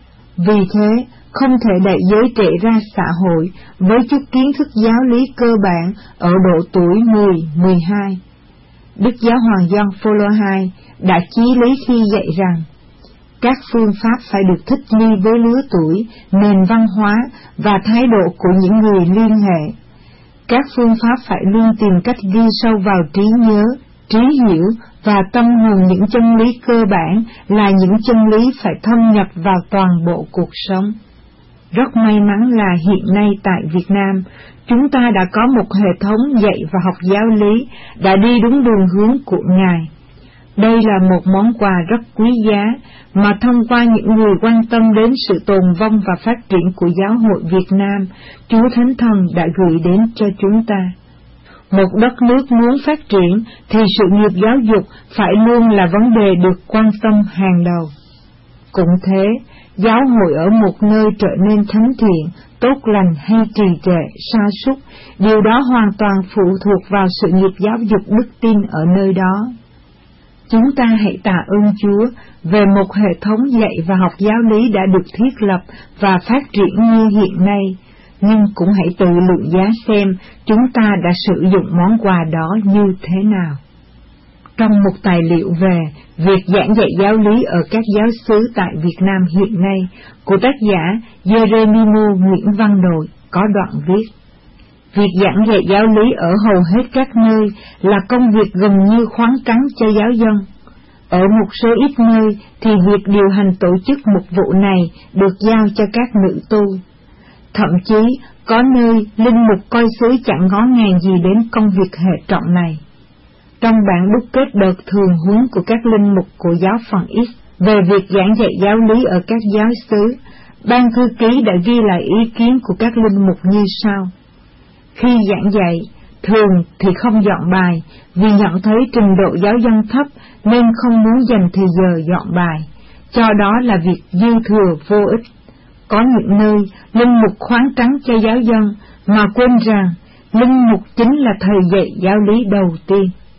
Vì thế, không thể đẩy giới trẻ ra xã hội với chút kiến thức giáo lý cơ bản ở độ tuổi 10-12. Đức Giáo hoàng Gioan Phaolô II đã chí lý khi dạy rằng, các phương pháp phải được thích nghi với lứa tuổi, nền văn hóa và thái độ của những người liên hệ. Các phương pháp phải luôn tìm cách ghi sâu vào trí nhớ, trí hiểu và tâm hồn những chân lý cơ bản là những chân lý phải thâm nhập vào toàn bộ cuộc sống. Rất may mắn là hiện nay tại Việt Nam, chúng ta đã có một hệ thống dạy và học giáo lý đã đi đúng đường hướng của Ngài. Đây là một món quà rất quý giá mà thông qua những người quan tâm đến sự tồn vong và phát triển của giáo hội Việt Nam, Chúa Thánh Thần đã gửi đến cho chúng ta. Một đất nước muốn phát triển thì sự nghiệp giáo dục phải luôn là vấn đề được quan tâm hàng đầu. Cũng thế, giáo hội ở một nơi trở nên thánh thiện, tốt lành hay trì trệ, sa sút, điều đó hoàn toàn phụ thuộc vào sự nghiệp giáo dục đức tin ở nơi đó. Chúng ta hãy tạ ơn Chúa về một hệ thống dạy và học giáo lý đã được thiết lập và phát triển như hiện nay, nhưng cũng hãy tự lượng giá xem chúng ta đã sử dụng món quà đó như thế nào. Trong một tài liệu về việc giảng dạy giáo lý ở các giáo xứ tại Việt Nam hiện nay của tác giả Jeremimo Nguyễn Văn Đội có đoạn viết: việc giảng dạy giáo lý ở hầu hết các nơi là công việc gần như khoáng trắng cho giáo dân. Ở một số ít nơi thì việc điều hành tổ chức một vụ này được giao cho các nữ tu. Thậm chí có nơi linh mục coi xứ chẳng ngó ngàng gì đến công việc hệ trọng này. Trong bản đúc kết đợt thường huấn của các linh mục của giáo phận X về việc giảng dạy giáo lý ở các giáo xứ, ban thư ký đã ghi lại ý kiến của các linh mục như sau: khi giảng dạy, thường thì không dọn bài, vì nhận thấy trình độ giáo dân thấp nên không muốn dành thời giờ dọn bài, cho đó là việc dư thừa vô ích. Có những nơi linh mục khoáng trắng cho giáo dân mà quên rằng linh mục chính là thầy dạy giáo lý đầu tiên.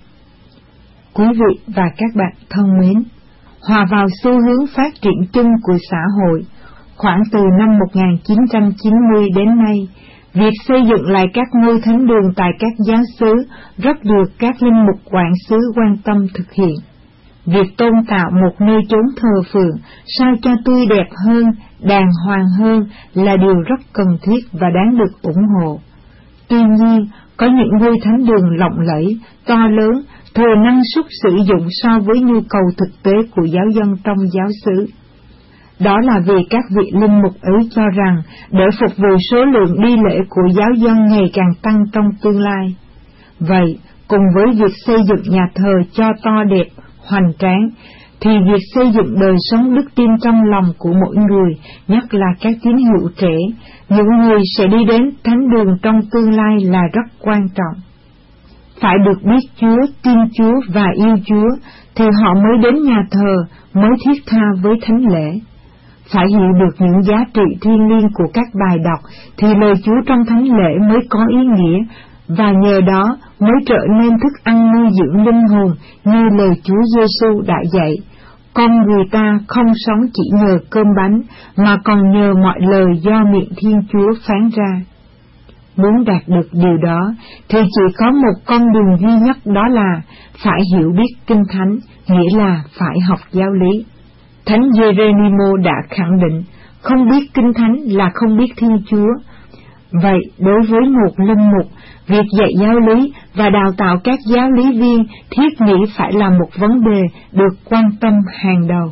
Quý vị và các bạn thân mến, hòa vào xu hướng phát triển chung của xã hội, khoảng từ năm 1990 đến nay, việc xây dựng lại các ngôi thánh đường tại các giáo xứ rất được các linh mục quản xứ quan tâm thực hiện. Việc tôn tạo một nơi chốn thờ phượng sao cho tươi đẹp hơn, đàng hoàng hơn là điều rất cần thiết và đáng được ủng hộ. Tuy nhiên, có những ngôi thánh đường lộng lẫy, to lớn, thừa năng suất sử dụng so với nhu cầu thực tế của giáo dân trong giáo xứ. Đó là vì các vị linh mục ấy cho rằng để phục vụ số lượng đi lễ của giáo dân ngày càng tăng trong tương lai. Vậy, cùng với việc xây dựng nhà thờ cho to đẹp, hoành tráng, thì việc xây dựng đời sống đức tin trong lòng của mỗi người, nhất là các tín hữu trẻ, những người sẽ đi đến thánh đường trong tương lai là rất quan trọng. phải được biết Chúa, tin Chúa và yêu Chúa, thì họ mới đến nhà thờ, mới thiết tha với thánh lễ. Phải hiểu được những giá trị thiêng liêng của các bài đọc, thì lời Chúa trong thánh lễ mới có ý nghĩa, và nhờ đó mới trở nên thức ăn nuôi dưỡng linh hồn như lời Chúa Giêsu đã dạy. Con người ta không sống chỉ nhờ cơm bánh, mà còn nhờ mọi lời do miệng Thiên Chúa phán ra. Muốn đạt được điều đó, thì chỉ có một con đường duy nhất, đó là phải hiểu biết Kinh Thánh, nghĩa là phải học giáo lý. Thánh Giê-rê-ni-mô đã khẳng định, không biết Kinh Thánh là không biết Thiên Chúa. Vậy, đối với một linh mục, việc dạy giáo lý và đào tạo các giáo lý viên thiết nghĩ phải là một vấn đề được quan tâm hàng đầu.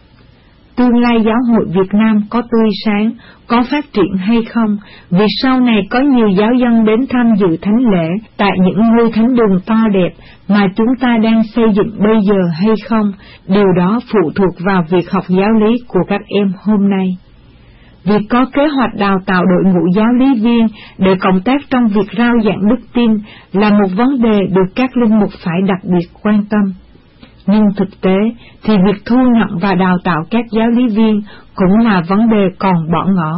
Tương lai giáo hội Việt Nam có tươi sáng, có phát triển hay không, vì sau này có nhiều giáo dân đến tham dự thánh lễ tại những ngôi thánh đường to đẹp mà chúng ta đang xây dựng bây giờ hay không, điều đó phụ thuộc vào việc học giáo lý của các em hôm nay. Việc có kế hoạch đào tạo đội ngũ giáo lý viên để cộng tác trong việc rao giảng đức tin là một vấn đề được các linh mục phải đặc biệt quan tâm. Nhưng thực tế thì việc thu nhận và đào tạo các giáo lý viên cũng là vấn đề còn bỏ ngỏ.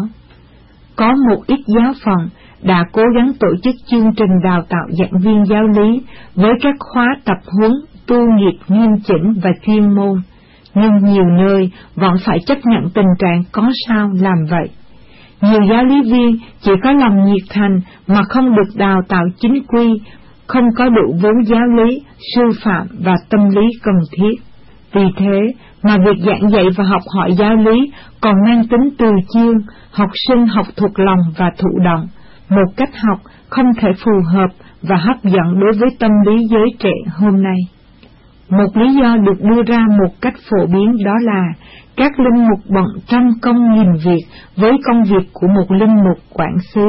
Có một ít giáo phận đã cố gắng tổ chức chương trình đào tạo giảng viên giáo lý với các khóa tập huấn tu nghiệp nghiêm chỉnh và chuyên môn, nhưng nhiều nơi vẫn phải chấp nhận tình trạng có sao làm vậy. Nhiều giáo lý viên chỉ có lòng nhiệt thành mà không được đào tạo chính quy, không có đủ vốn giáo lý, sư phạm và tâm lý cần thiết. Vì thế mà việc giảng dạy và học hỏi giáo lý còn mang tính từ chương, học sinh học thuộc lòng và thụ động, một cách học không thể phù hợp và hấp dẫn đối với tâm lý giới trẻ hôm nay. Một lý do được đưa ra một cách phổ biến đó là các linh mục bận trăm công nghìn việc với công việc của một linh mục quản xứ.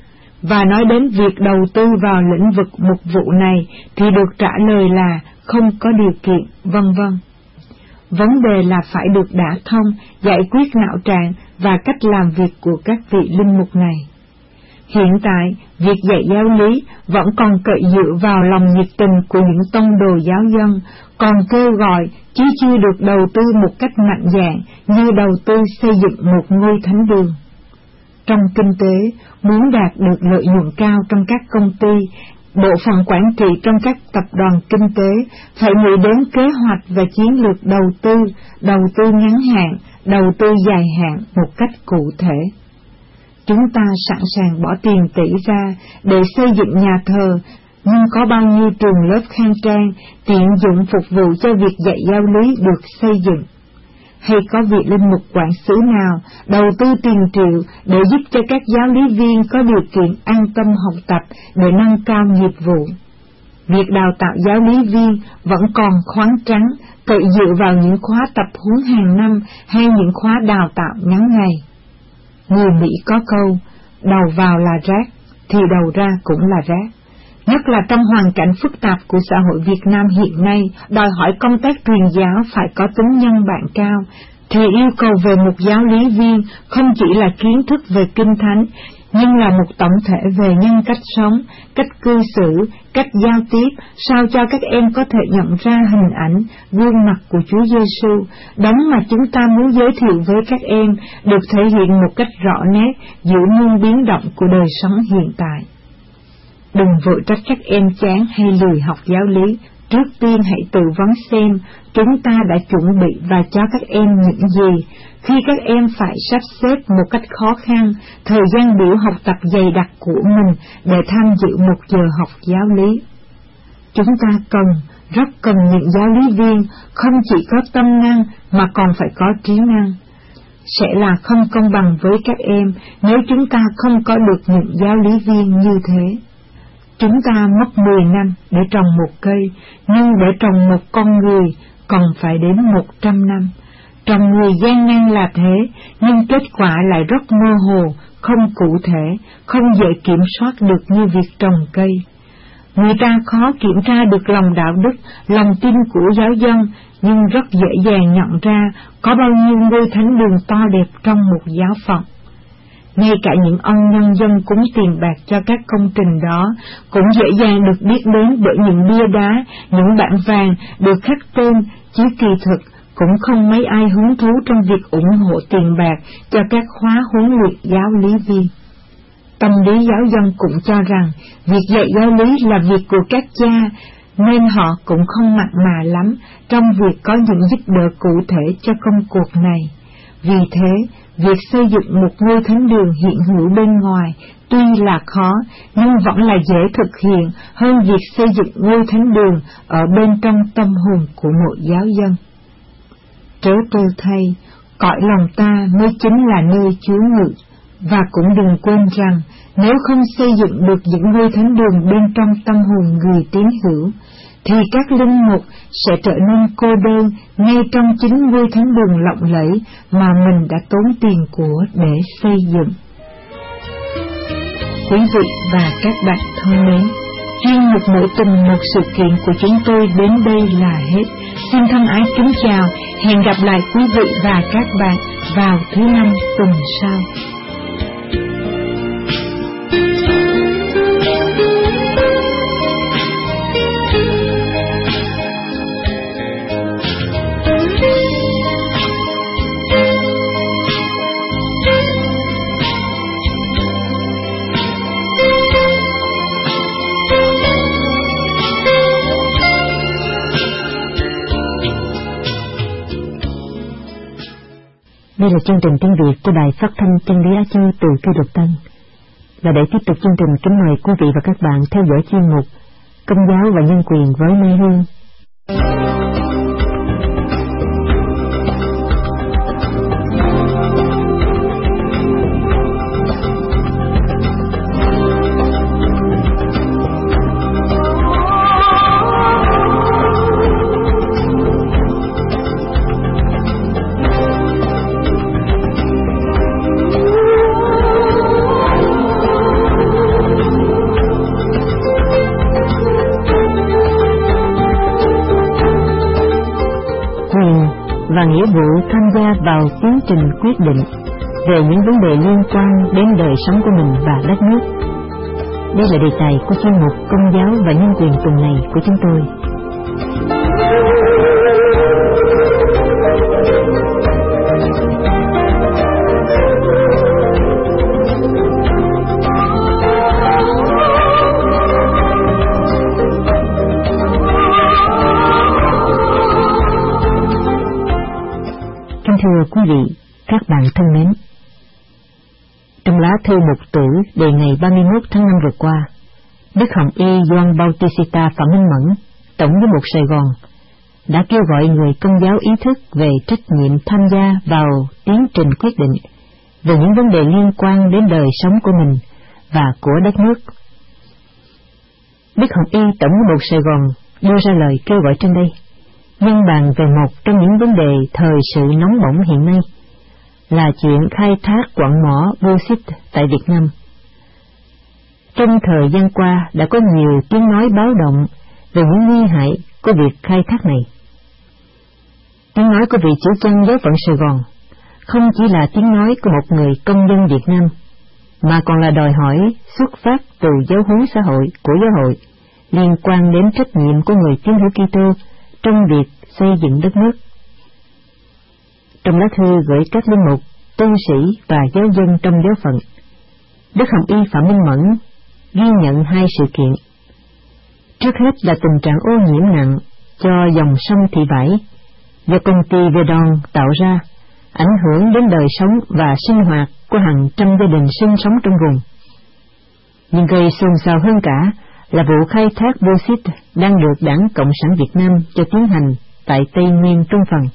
Và nói đến việc đầu tư vào lĩnh vực mục vụ này thì được trả lời là không có điều kiện, vân vân. Vấn đề là phải được đả thông, giải quyết não trạng và cách làm việc của các vị linh mục này. Hiện tại, việc dạy giáo lý vẫn còn cậy dựa vào lòng nhiệt tình của những tông đồ giáo dân, còn kêu gọi chứ chưa được đầu tư một cách mạnh dạn như đầu tư xây dựng một ngôi thánh đường. Trong kinh tế, muốn đạt được lợi nhuận cao trong các công ty, bộ phận quản trị trong các tập đoàn kinh tế phải nghĩ đến kế hoạch và chiến lược đầu tư ngắn hạn, đầu tư dài hạn một cách cụ thể. Chúng ta sẵn sàng bỏ tiền tỷ ra để xây dựng nhà thờ, nhưng có bao nhiêu trường lớp khang trang, tiện dụng phục vụ cho việc dạy giáo lý được xây dựng? Hay có vị linh mục quản xứ nào đầu tư tiền triệu để giúp cho các giáo lý viên có điều kiện an tâm học tập để nâng cao nghiệp vụ? Việc đào tạo giáo lý viên vẫn còn khoáng trắng, cậy dựa vào những khóa tập huấn hàng năm hay những khóa đào tạo ngắn ngày. Người Mỹ có câu, đầu vào là rác, thì đầu ra cũng là rác. Nhất là trong hoàn cảnh phức tạp của xã hội Việt Nam hiện nay, đòi hỏi công tác truyền giáo phải có tính nhân bản cao, thì yêu cầu về một giáo lý viên không chỉ là kiến thức về Kinh Thánh, nhưng là một tổng thể về nhân cách sống, cách cư xử, cách giao tiếp, sao cho các em có thể nhận ra hình ảnh, gương mặt của Chúa Giêsu, đấng mà chúng ta muốn giới thiệu với các em, được thể hiện một cách rõ nét giữa muôn biến động của đời sống hiện tại. Đừng vội trách các em chán hay lười học giáo lý. Trước tiên hãy tự vấn xem chúng ta đã chuẩn bị và cho các em những gì, khi các em phải sắp xếp một cách khó khăn thời gian biểu học tập dày đặc của mình để tham dự một giờ học giáo lý. Chúng ta rất cần những giáo lý viên không chỉ có tâm năng mà còn phải có trí năng. Sẽ là không công bằng với các em nếu chúng ta không có được những giáo lý viên như thế. Chúng ta mất 10 năm để trồng một cây, nhưng để trồng một con người còn phải đến 100 năm. Trồng người gian nan là thế, nhưng kết quả lại rất mơ hồ, không cụ thể, không dễ kiểm soát được như việc trồng cây. Người ta khó kiểm tra được lòng đạo đức, lòng tin của giáo dân, nhưng rất dễ dàng nhận ra có bao nhiêu ngôi thánh đường to đẹp trong một giáo phận. ngay cả những ông nhân dân cúng tiền bạc cho các công trình đó cũng dễ dàng được biết đến bởi những bia đá, những bảng vàng được khắc tên, chứ kỳ thực cũng không mấy ai hứng thú trong việc ủng hộ tiền bạc cho các khóa huấn luyện giáo lý viên. Tâm lý giáo dân cũng cho rằng việc dạy giáo lý là việc của các cha, nên họ cũng không mặn mà lắm trong việc có những giúp đỡ cụ thể cho công cuộc này. Vì thế, việc xây dựng một ngôi thánh đường hiện hữu bên ngoài tuy là khó, nhưng vẫn là dễ thực hiện hơn việc xây dựng ngôi thánh đường ở bên trong tâm hồn của một giáo dân. Trớ trêu thay, cõi lòng ta mới chính là nơi Chúa ngự, và cũng đừng quên rằng nếu không xây dựng được những ngôi thánh đường bên trong tâm hồn người tín hữu, thì các linh mục sẽ trở nên cô đơn ngay trong chính ngôi thánh đường lộng lẫy mà mình đã tốn tiền của để xây dựng. Quý vị và các bạn thân mến, chuyên mục Mỗi tuần một sự kiện của chúng tôi đến đây là hết. Xin thân ái kính chào, hẹn gặp lại quý vị và các bạn vào thứ Năm tuần sau. Đây là chương trình tiếng Việt của Đài Phát thanh Chân lý Á Châu từ Kêu Độc Tân. Và để tiếp tục chương trình, kính mời quý vị và các bạn theo dõi chuyên mục Công giáo và nhân quyền với Mai Hương. Và nghĩa vụ tham gia vào tiến trình quyết định về những vấn đề liên quan đến đời sống của mình và đất nước. Đây là đề tài của chuyên mục Công giáo và nhân quyền tuần này của chúng tôi. Thưa quý vị, các bạn thân mến, trong lá thư mục tử đề ngày 31 tháng 5 vừa qua, Đức Hồng Y Gioan Bautista Phạm Minh Mẫn, Tổng giám mục Sài Gòn, đã kêu gọi người Công giáo ý thức về trách nhiệm tham gia vào tiến trình quyết định về những vấn đề liên quan đến đời sống của mình và của đất nước. Đức Hồng Y Tổng giám mục Sài Gòn đưa ra lời kêu gọi trên đây, nhân bàn về một trong những vấn đề thời sự nóng bỏng hiện nay, là chuyện khai thác quặng mỏ bauxit tại Việt Nam. Trong thời gian qua đã có nhiều tiếng nói báo động về những nguy hại của việc khai thác này. Tiếng nói của vị chủ chăn giáo phận Sài Gòn không chỉ là tiếng nói của một người công dân Việt Nam, mà còn là đòi hỏi xuất phát từ giáo huấn xã hội của giáo hội liên quan đến trách nhiệm của người tín hữu Kitô trong việc xây dựng đất nước. Trong lá thư gửi các linh mục, tu sĩ và giáo dân trong giáo phận, Đức Hồng Y Phạm Minh Mẫn ghi nhận hai sự kiện. Trước hết là tình trạng ô nhiễm nặng cho dòng sông Thị Vải do công ty Vedon tạo ra, ảnh hưởng đến đời sống và sinh hoạt của hàng trăm gia đình sinh sống trong vùng. Nhưng gây xôn xao hơn cả là vụ khai thác bauxit đang được Đảng Cộng sản Việt Nam cho tiến hành tại Tây Nguyên Trung Phần.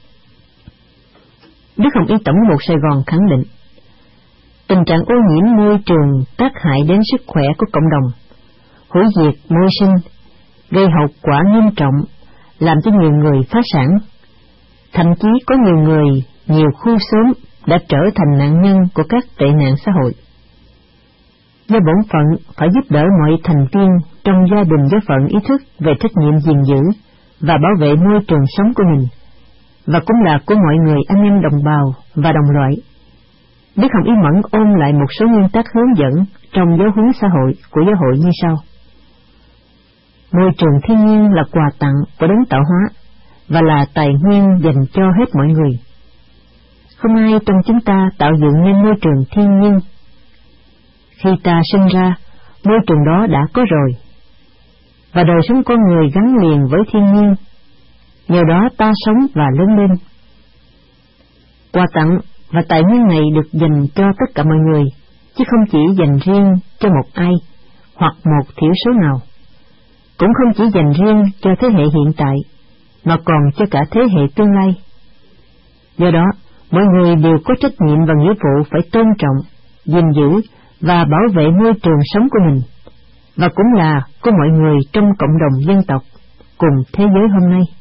Đức Hồng Y Tổng giám mục Sài Gòn khẳng định, tình trạng ô nhiễm môi trường tác hại đến sức khỏe của cộng đồng, hủy diệt môi sinh, gây hậu quả nghiêm trọng, làm cho nhiều người phá sản. Thậm chí có nhiều người, nhiều khu xóm đã trở thành nạn nhân của các tệ nạn xã hội. Do bổn phận phải giúp đỡ mọi thành viên trong gia đình giáo phận ý thức về trách nhiệm gìn giữ và bảo vệ môi trường sống của mình, và cũng là của mọi người anh em đồng bào và đồng loại. Đức Hồng Y Mẫn ôm lại một số nguyên tắc hướng dẫn trong giáo huấn xã hội của giáo hội như sau. Môi trường thiên nhiên là quà tặng của đấng tạo hóa và là tài nguyên dành cho hết mọi người. Không ai trong chúng ta tạo dựng nên môi trường thiên nhiên. Khi ta sinh ra, môi trường đó đã có rồi, và đời sống con người gắn liền với thiên nhiên, nhờ đó ta sống và lớn lên. Quà tặng và tài nguyên này được dành cho tất cả mọi người, chứ không chỉ dành riêng cho một ai hoặc một thiểu số nào, cũng không chỉ dành riêng cho thế hệ hiện tại, mà còn cho cả thế hệ tương lai. Do đó, mọi người đều có trách nhiệm và nghĩa vụ phải tôn trọng, gìn giữ và bảo vệ môi trường sống của mình, và cũng là của mọi người trong cộng đồng dân tộc cùng thế giới hôm nay.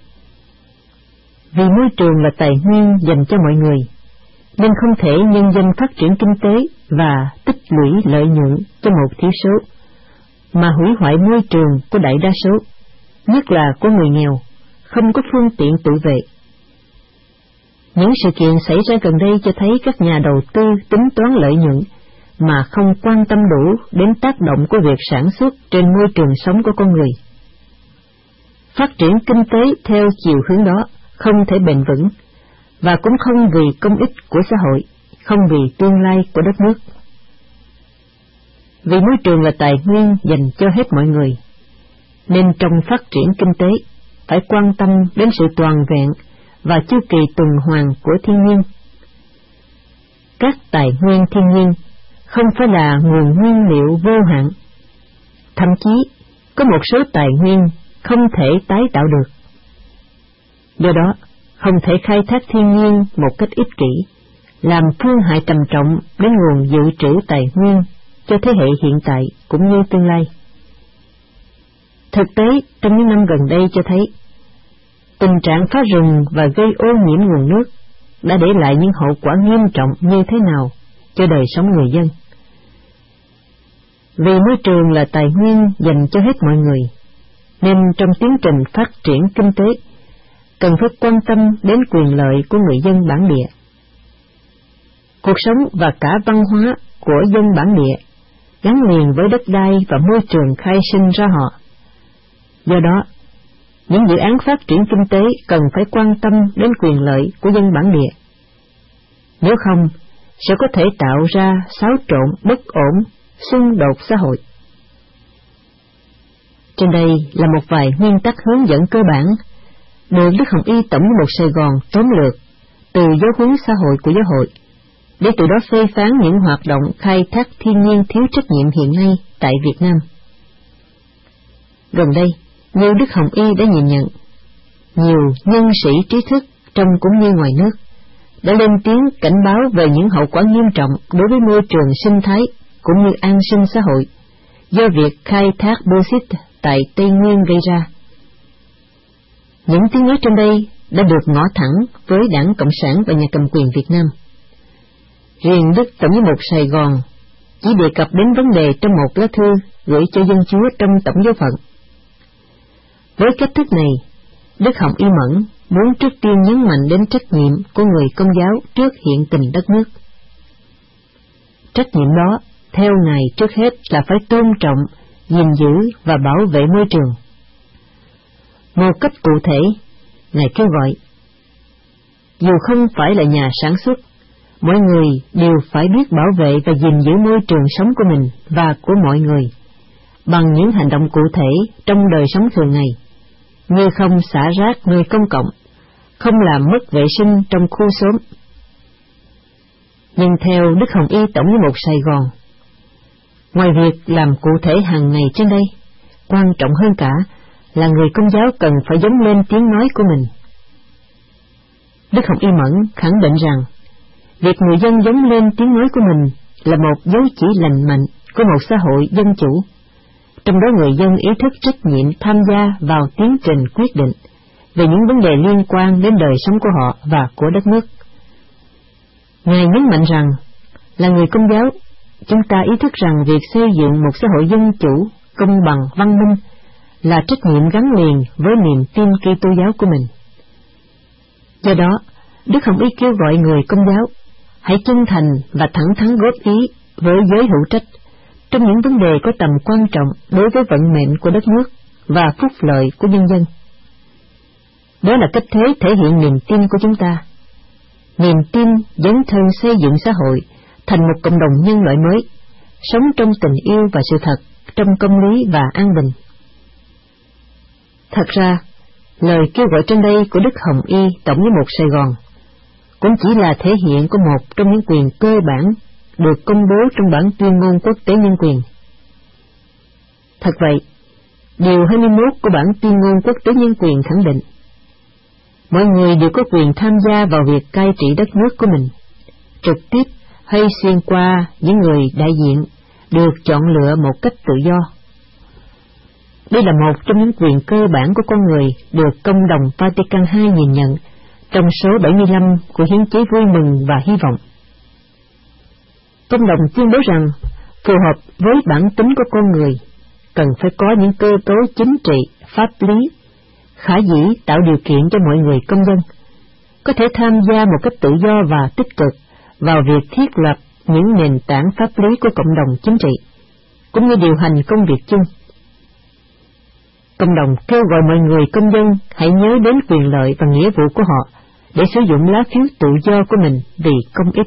Vì môi trường là tài nguyên dành cho mọi người, nên không thể nhân danh phát triển kinh tế và tích lũy lợi nhuận cho một thiểu số, mà hủy hoại môi trường của đại đa số, nhất là của người nghèo, không có phương tiện tự vệ. Những sự kiện xảy ra gần đây cho thấy các nhà đầu tư tính toán lợi nhuận mà không quan tâm đủ đến tác động của việc sản xuất trên môi trường sống của con người. Phát triển kinh tế theo chiều hướng đó không thể bền vững, và cũng không vì công ích của xã hội, không vì tương lai của đất nước. Vì môi trường là tài nguyên dành cho hết mọi người, nên trong phát triển kinh tế phải quan tâm đến sự toàn vẹn và chu kỳ tuần hoàn của thiên nhiên. Các tài nguyên thiên nhiên không phải là nguồn nguyên liệu vô hạn, thậm chí có một số tài nguyên không thể tái tạo được. Do đó, không thể khai thác thiên nhiên một cách ích kỷ, làm phương hại trầm trọng đến nguồn dự trữ tài nguyên cho thế hệ hiện tại cũng như tương lai. Thực tế, trong những năm gần đây cho thấy, tình trạng phá rừng và gây ô nhiễm nguồn nước đã để lại những hậu quả nghiêm trọng như thế nào cho đời sống người dân. Vì môi trường là tài nguyên dành cho hết mọi người, nên trong tiến trình phát triển kinh tế, cần phải quan tâm đến quyền lợi của người dân bản địa. Cuộc sống và cả văn hóa của dân bản địa gắn liền với đất đai và môi trường khai sinh ra họ. Do đó, những dự án phát triển kinh tế cần phải quan tâm đến quyền lợi của dân bản địa. Nếu không, sẽ có thể tạo ra xáo trộn bất ổn, xung đột xã hội. Trên đây là một vài nguyên tắc hướng dẫn cơ bản được Đức Hồng Y Tổng giám mục Sài Gòn tóm lược từ giáo huấn xã hội của giáo hội, để từ đó phê phán những hoạt động khai thác thiên nhiên thiếu trách nhiệm hiện nay tại Việt Nam. Gần đây, như Đức Hồng Y đã nhìn nhận, nhiều nhân sĩ trí thức trong cũng như ngoài nước đã lên tiếng cảnh báo về những hậu quả nghiêm trọng đối với môi trường sinh thái cũng như an sinh xã hội do việc khai thác bauxit tại Tây Nguyên gây ra. Những tiếng nói trên đây đã được ngõ thẳng với Đảng Cộng sản và nhà cầm quyền Việt Nam. Riêng Đức Tổng giám mục Sài Gòn chỉ đề cập đến vấn đề trong một lá thư gửi cho dân Chúa trong tổng giáo phận. Với cách thức này, Đức Hồng Y Mẫn muốn trước tiên nhấn mạnh đến trách nhiệm của người Công giáo trước hiện tình đất nước. Trách nhiệm đó, theo Ngài trước hết là phải tôn trọng, gìn giữ và bảo vệ môi trường. Một cách cụ thể, Ngài kêu gọi, dù không phải là nhà sản xuất, mọi người đều phải biết bảo vệ và gìn giữ môi trường sống của mình và của mọi người, bằng những hành động cụ thể trong đời sống thường ngày, như không xả rác nơi công cộng, không làm mất vệ sinh trong khu xóm. Nhưng theo Đức Hồng Y Tổng giám mục Sài Gòn, ngoài việc làm cụ thể hàng ngày trên đây, quan trọng hơn cả là người Công giáo cần phải giống lên tiếng nói của mình. Đức Hồng Y Mẫn khẳng định rằng, việc người dân giống lên tiếng nói của mình là một dấu chỉ lành mạnh của một xã hội dân chủ, trong đó người dân ý thức trách nhiệm tham gia vào tiến trình quyết định về những vấn đề liên quan đến đời sống của họ và của đất nước. Ngài nhấn mạnh rằng, là người Công giáo, chúng ta ý thức rằng việc xây dựng một xã hội dân chủ, công bằng, văn minh là trách nhiệm gắn liền với niềm tin Kitô giáo của mình. Do đó, Đức Hồng Y kêu gọi người Công giáo Hãy chân thành và thẳng thắn góp ý với giới hữu trách trong những vấn đề có tầm quan trọng đối với vận mệnh của đất nước và phúc lợi của nhân dân. Đó là cách thế thể hiện niềm tin của chúng ta. Niềm tin dấn thân xây dựng xã hội thành một cộng đồng nhân loại mới, sống trong tình yêu và sự thật, trong công lý và an bình. Thật ra, lời kêu gọi trên đây của Đức Hồng Y Tổng giám mục Sài Gòn cũng chỉ là thể hiện của một trong những quyền cơ bản được công bố trong bản tuyên ngôn quốc tế nhân quyền. Thật vậy, điều 21 của bản tuyên ngôn quốc tế nhân quyền khẳng định, mọi người đều có quyền tham gia vào việc cai trị đất nước của mình, trực tiếp hay xuyên qua những người đại diện được chọn lựa một cách tự do. Đây là một trong những quyền cơ bản của con người được Công đồng Vatican II nhìn nhận trong số 75 của hiến chế vui mừng và hy vọng. Công đồng tuyên bố rằng, phù hợp với bản tính của con người, cần phải có những cơ cấu chính trị, pháp lý, khả dĩ tạo điều kiện cho mọi người công dân có thể tham gia một cách tự do và tích cực vào việc thiết lập những nền tảng pháp lý của cộng đồng chính trị, cũng như điều hành công việc chung. Công đồng kêu gọi mọi người công dân hãy nhớ đến quyền lợi và nghĩa vụ của họ để sử dụng lá phiếu tự do của mình vì công ích.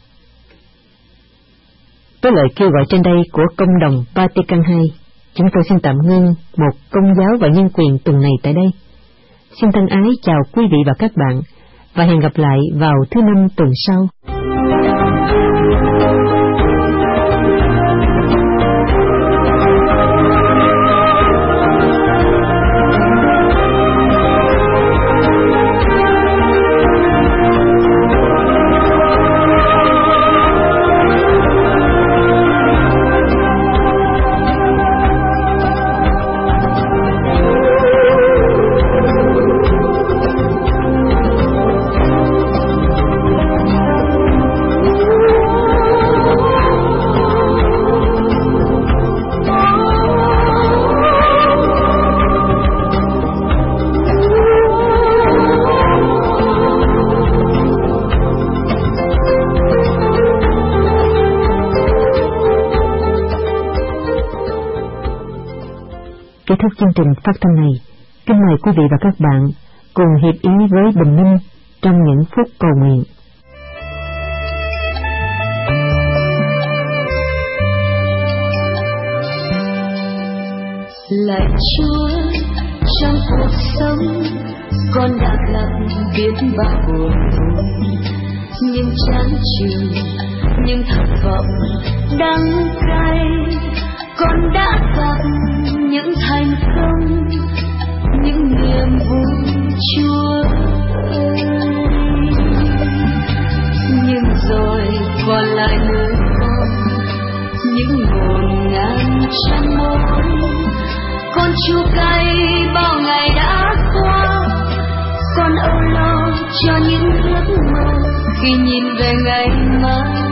Với lời kêu gọi trên đây của Công đồng Vatican II, chúng tôi xin tạm ngưng một Công giáo và nhân quyền tuần này tại đây. Xin thân ái chào quý vị và các bạn, và hẹn gặp lại vào thứ Năm tuần sau. Kết thúc chương trình phát thanh này, kính mời quý vị và các bạn cùng hiệp ý với Bình Minh trong những phút cầu nguyện. Lạy Chúa, trong cuộc sống con đã gặp biết bao buồn vui, những chán chường, những thất vọng đắng cay. Con đã gặp những thành công, những niềm vui Chúa ơi. Nhưng rồi còn lại nơi con những ngổn ngang trong môi. Con chua cay bao ngày đã qua, con âu lo cho những ước mơ khi nhìn về ngày mai.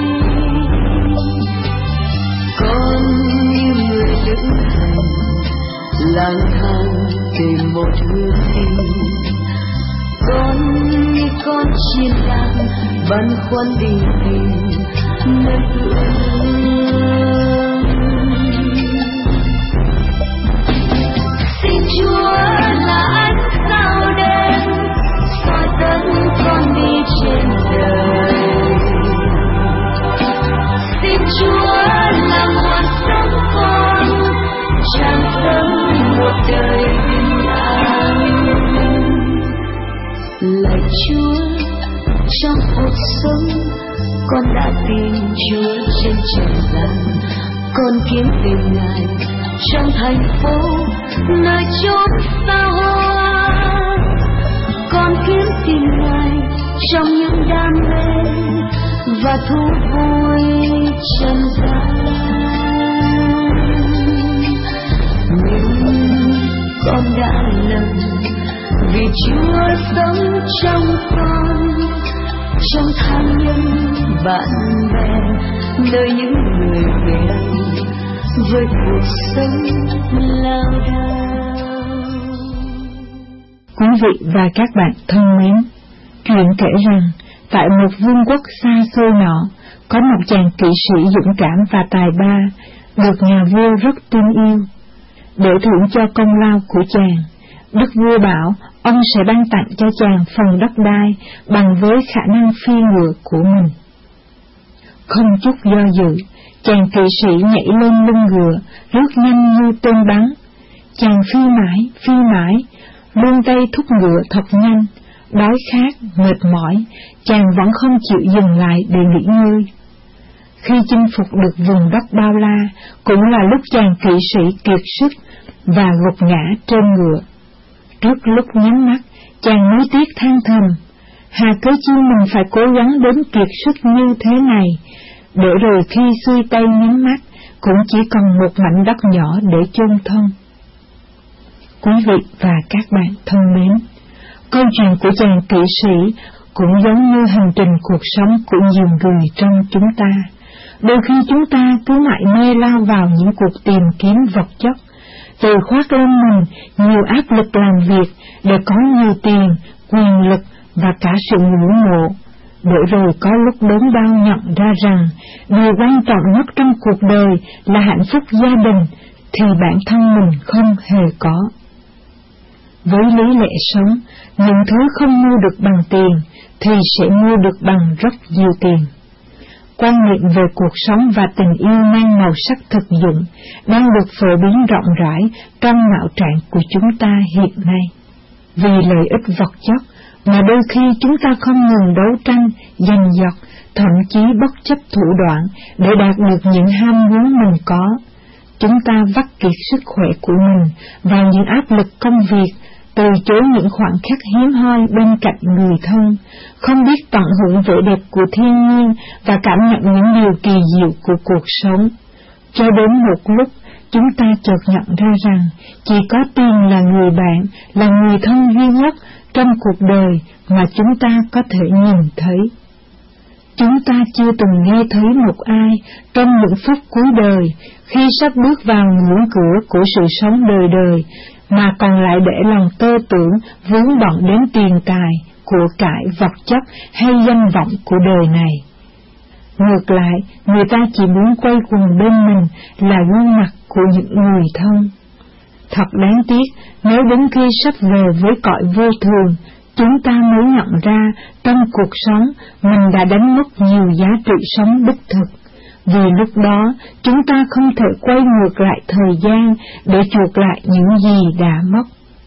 Con như người lữ hành lang thang tìm một hướng đi, con như con chim lang băn khoăn đi tìm nơi hương. Xin Chúa là ánh sao đêm soi dẫn con đi trên đời. Xin Chúa là nguồn sống con, tràn sống một đời bình an. Lạy Chúa, trong cuộc sống con đã tìm Chúa trên trần gian, con kiếm tìm Ngài trong thành phố nơi chốn xa hoa. Con kiếm tìm Ngài trong những đam mê và thú vui trần gian. Nhưng con đã lầm vì Chúa sống trong con, trong thân nhân bạn bè, nơi những người nghèo với cuộc sống lao đao. Quý vị và các bạn thân mến, chuyện kể rằng tại một vương quốc xa xôi nọ, có một chàng kỵ sĩ dũng cảm và tài ba, được nhà vua rất tin yêu. Để thưởng cho công lao của chàng, đức vua bảo ông sẽ ban tặng cho chàng phần đất đai bằng với khả năng phi ngựa của mình. Không chút do dự, chàng kỵ sĩ nhảy lên lưng ngựa, lướt nhanh như tên bắn. Chàng phi mãi, luôn tay thúc ngựa thật nhanh. Đói khát, mệt mỏi, chàng vẫn không chịu dừng lại để nghỉ ngơi. Khi chinh phục được vùng đất bao la, cũng là lúc chàng kỵ sĩ kiệt sức và gục ngã trên ngựa. Trước lúc nhắm mắt, chàng nuối tiếc than thầm, hà cớ chi mình phải cố gắng đến kiệt sức như thế này, để rồi khi xuôi tay nhắm mắt, cũng chỉ còn một mảnh đất nhỏ để chôn thân. Quý vị và các bạn thân mến, câu chuyện của chàng kỵ sĩ cũng giống như hành trình cuộc sống của nhiều người trong chúng ta. Đôi khi chúng ta cứ mải mê lao vào những cuộc tìm kiếm vật chất, tự khoác lên mình nhiều áp lực làm việc để có nhiều tiền, quyền lực và cả sự ngưỡng mộ, để rồi có lúc đớn đau nhận ra rằng điều quan trọng nhất trong cuộc đời là hạnh phúc gia đình, thì bản thân mình không hề có. Với lý lẽ sống, những thứ không mua được bằng tiền thì sẽ mua được bằng rất nhiều tiền. Quan niệm về cuộc sống và tình yêu mang màu sắc thực dụng đang được phổ biến rộng rãi trong não trạng của chúng ta hiện nay. Vì lợi ích vật chất mà đôi khi chúng ta không ngừng đấu tranh, giành giật, thậm chí bất chấp thủ đoạn để đạt được những ham muốn mình có. Chúng ta vắt kiệt sức khỏe của mình vào những áp lực công việc, từ chối những khoảnh khắc hiếm hoi bên cạnh người thân, không biết tận hưởng vẻ đẹp của thiên nhiên và cảm nhận những điều kỳ diệu của cuộc sống. Cho đến một lúc, chúng ta chợt nhận ra rằng chỉ có tiền là người bạn, là người thân duy nhất trong cuộc đời mà chúng ta có thể nhìn thấy. Chúng ta chưa từng nghe thấy một ai trong những phút cuối đời, khi sắp bước vào ngưỡng cửa của sự sống đời đời, mà còn lại để lòng tơ tưởng vướng bận đến tiền tài, của cải, vật chất hay danh vọng của đời này. Ngược lại, người ta chỉ muốn quay quần bên mình là gương mặt của những người thân. Thật đáng tiếc, nếu đến khi sắp về với cõi vô thường, chúng ta mới nhận ra trong cuộc sống mình đã đánh mất nhiều giá trị sống đích thực. Vì lúc đó, chúng ta không thể quay ngược lại thời gian để chuộc lại những gì đã mất.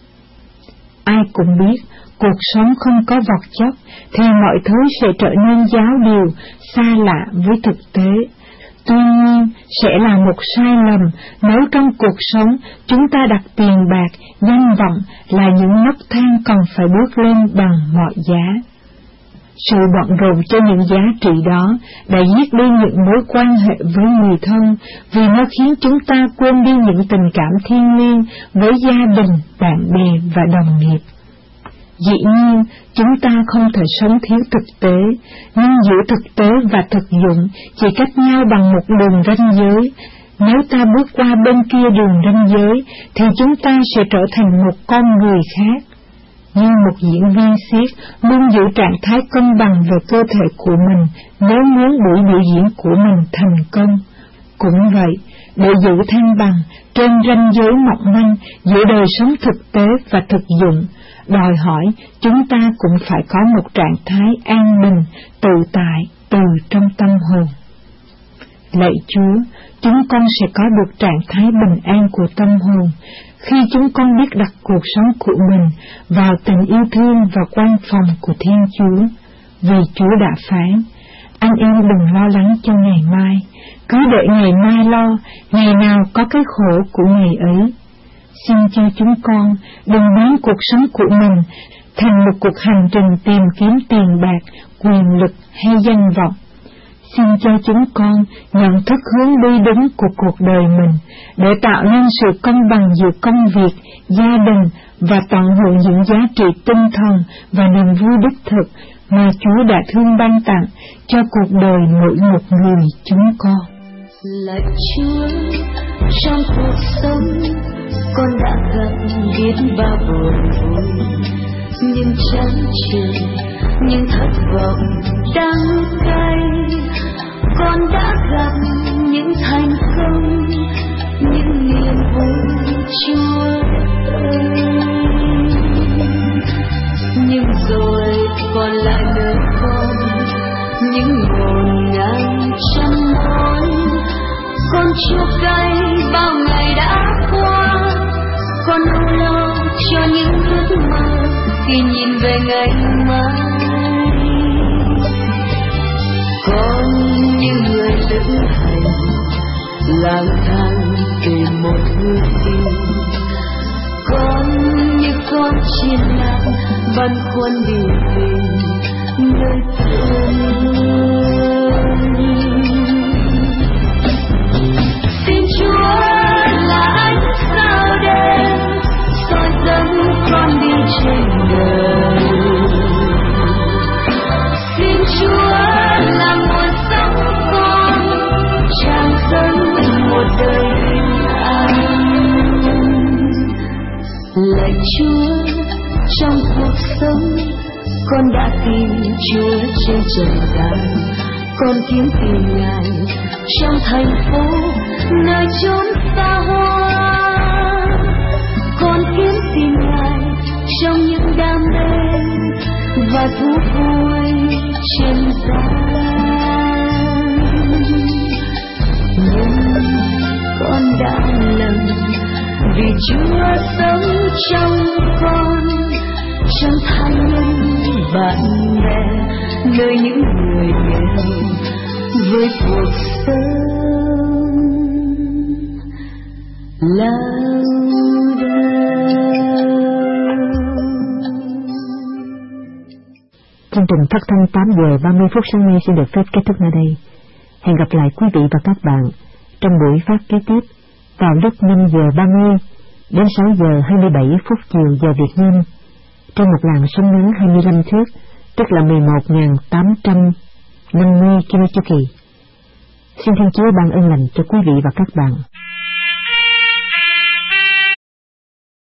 Ai cũng biết, cuộc sống không có vật chất, thì mọi thứ sẽ trở nên giáo điều, xa lạ với thực tế. Tuy nhiên, sẽ là một sai lầm nếu trong cuộc sống chúng ta đặt tiền bạc, danh vọng là những nấc thang cần phải bước lên bằng mọi giá. Sự bận rộn cho những giá trị đó đã giết đi những mối quan hệ với người thân, vì nó khiến chúng ta quên đi những tình cảm thiêng liêng với gia đình, bạn bè và đồng nghiệp. Dĩ nhiên, chúng ta không thể sống thiếu thực tế, nhưng giữa thực tế và thực dụng chỉ cách nhau bằng một đường ranh giới. Nếu ta bước qua bên kia đường ranh giới, thì chúng ta sẽ trở thành một con người khác. Như một diễn viên xiếc luôn giữ trạng thái cân bằng về cơ thể của mình nếu muốn buổi biểu diễn của mình thành công. Cũng vậy, để giữ thăng bằng trên ranh giới mỏng manh giữa đời sống thực tế và thực dụng, đòi hỏi chúng ta cũng phải có một trạng thái an bình, tự tại từ trong tâm hồn. Lạy Chúa, chúng con sẽ có được trạng thái bình an của tâm hồn khi chúng con biết đặt cuộc sống của mình vào tình yêu thương và quan phòng của Thiên Chúa. Vì Chúa đã phán, anh em đừng lo lắng cho ngày mai, cứ để ngày mai lo, ngày nào có cái khổ của ngày ấy. Xin cho chúng con đừng biến cuộc sống của mình thành một cuộc hành trình tìm kiếm tiền bạc, quyền lực hay danh vọng. Xin cho chúng con nhận thức hướng đi đúng của cuộc đời mình, để tạo nên sự cân bằng giữa công việc, gia đình và tận hưởng những giá trị tinh thần và niềm vui đích thực mà Chúa đã thương ban tặng cho cuộc đời mỗi một người chúng con. Lạy Chúa, trong cuộc sống con đã gặp biết bao buồn vui, những chán chường, những thất vọng đắng cay. Con đã gặp những thành công, những niềm vui Chúa ơi. Nhưng rồi còn lại nơi con những ngổn ngang trăm mối. Con chua cay bao ngày đã qua, con âu lo cho những ước mơ khi nhìn về ngày mai. Con như người lữ hành lang thang tìm một người yêu, con như con chim lạc băn khoăn điều tình nơi thương. Xin Chúa là ánh sao đêm soi dẫn con đi trên đời. Xin Chúa là nguồn sống con tràn dâng một đời bình an. Lạy Chúa, trong cuộc sống con đã tìm Chúa trên trần gian, con kiếm tìm Ngài trong thành phố nơi chốn xa hoa. Con kiếm tìm Ngài trong những đam mê và thú vui trên gian. Nhưng con đã lầm vì Chúa sống trong con, trong thân nhân bạn bè, nơi những người nghèo với cuộc sống lao Chương trình phát thanh 8 giờ 30 phút sáng nay xin được phép kết thúc nơi đây. Hẹn gặp lại quý vị và các bạn trong buổi phát kế tiếp vào lúc 5 giờ 30 đến 6 giờ 27 phút chiều giờ Việt Nam trên một làn sóng ngắn 25 thước, tức là 11.850 km chu kỳ. Xin Thiên Chúa ban ơn lành cho quý vị và các bạn.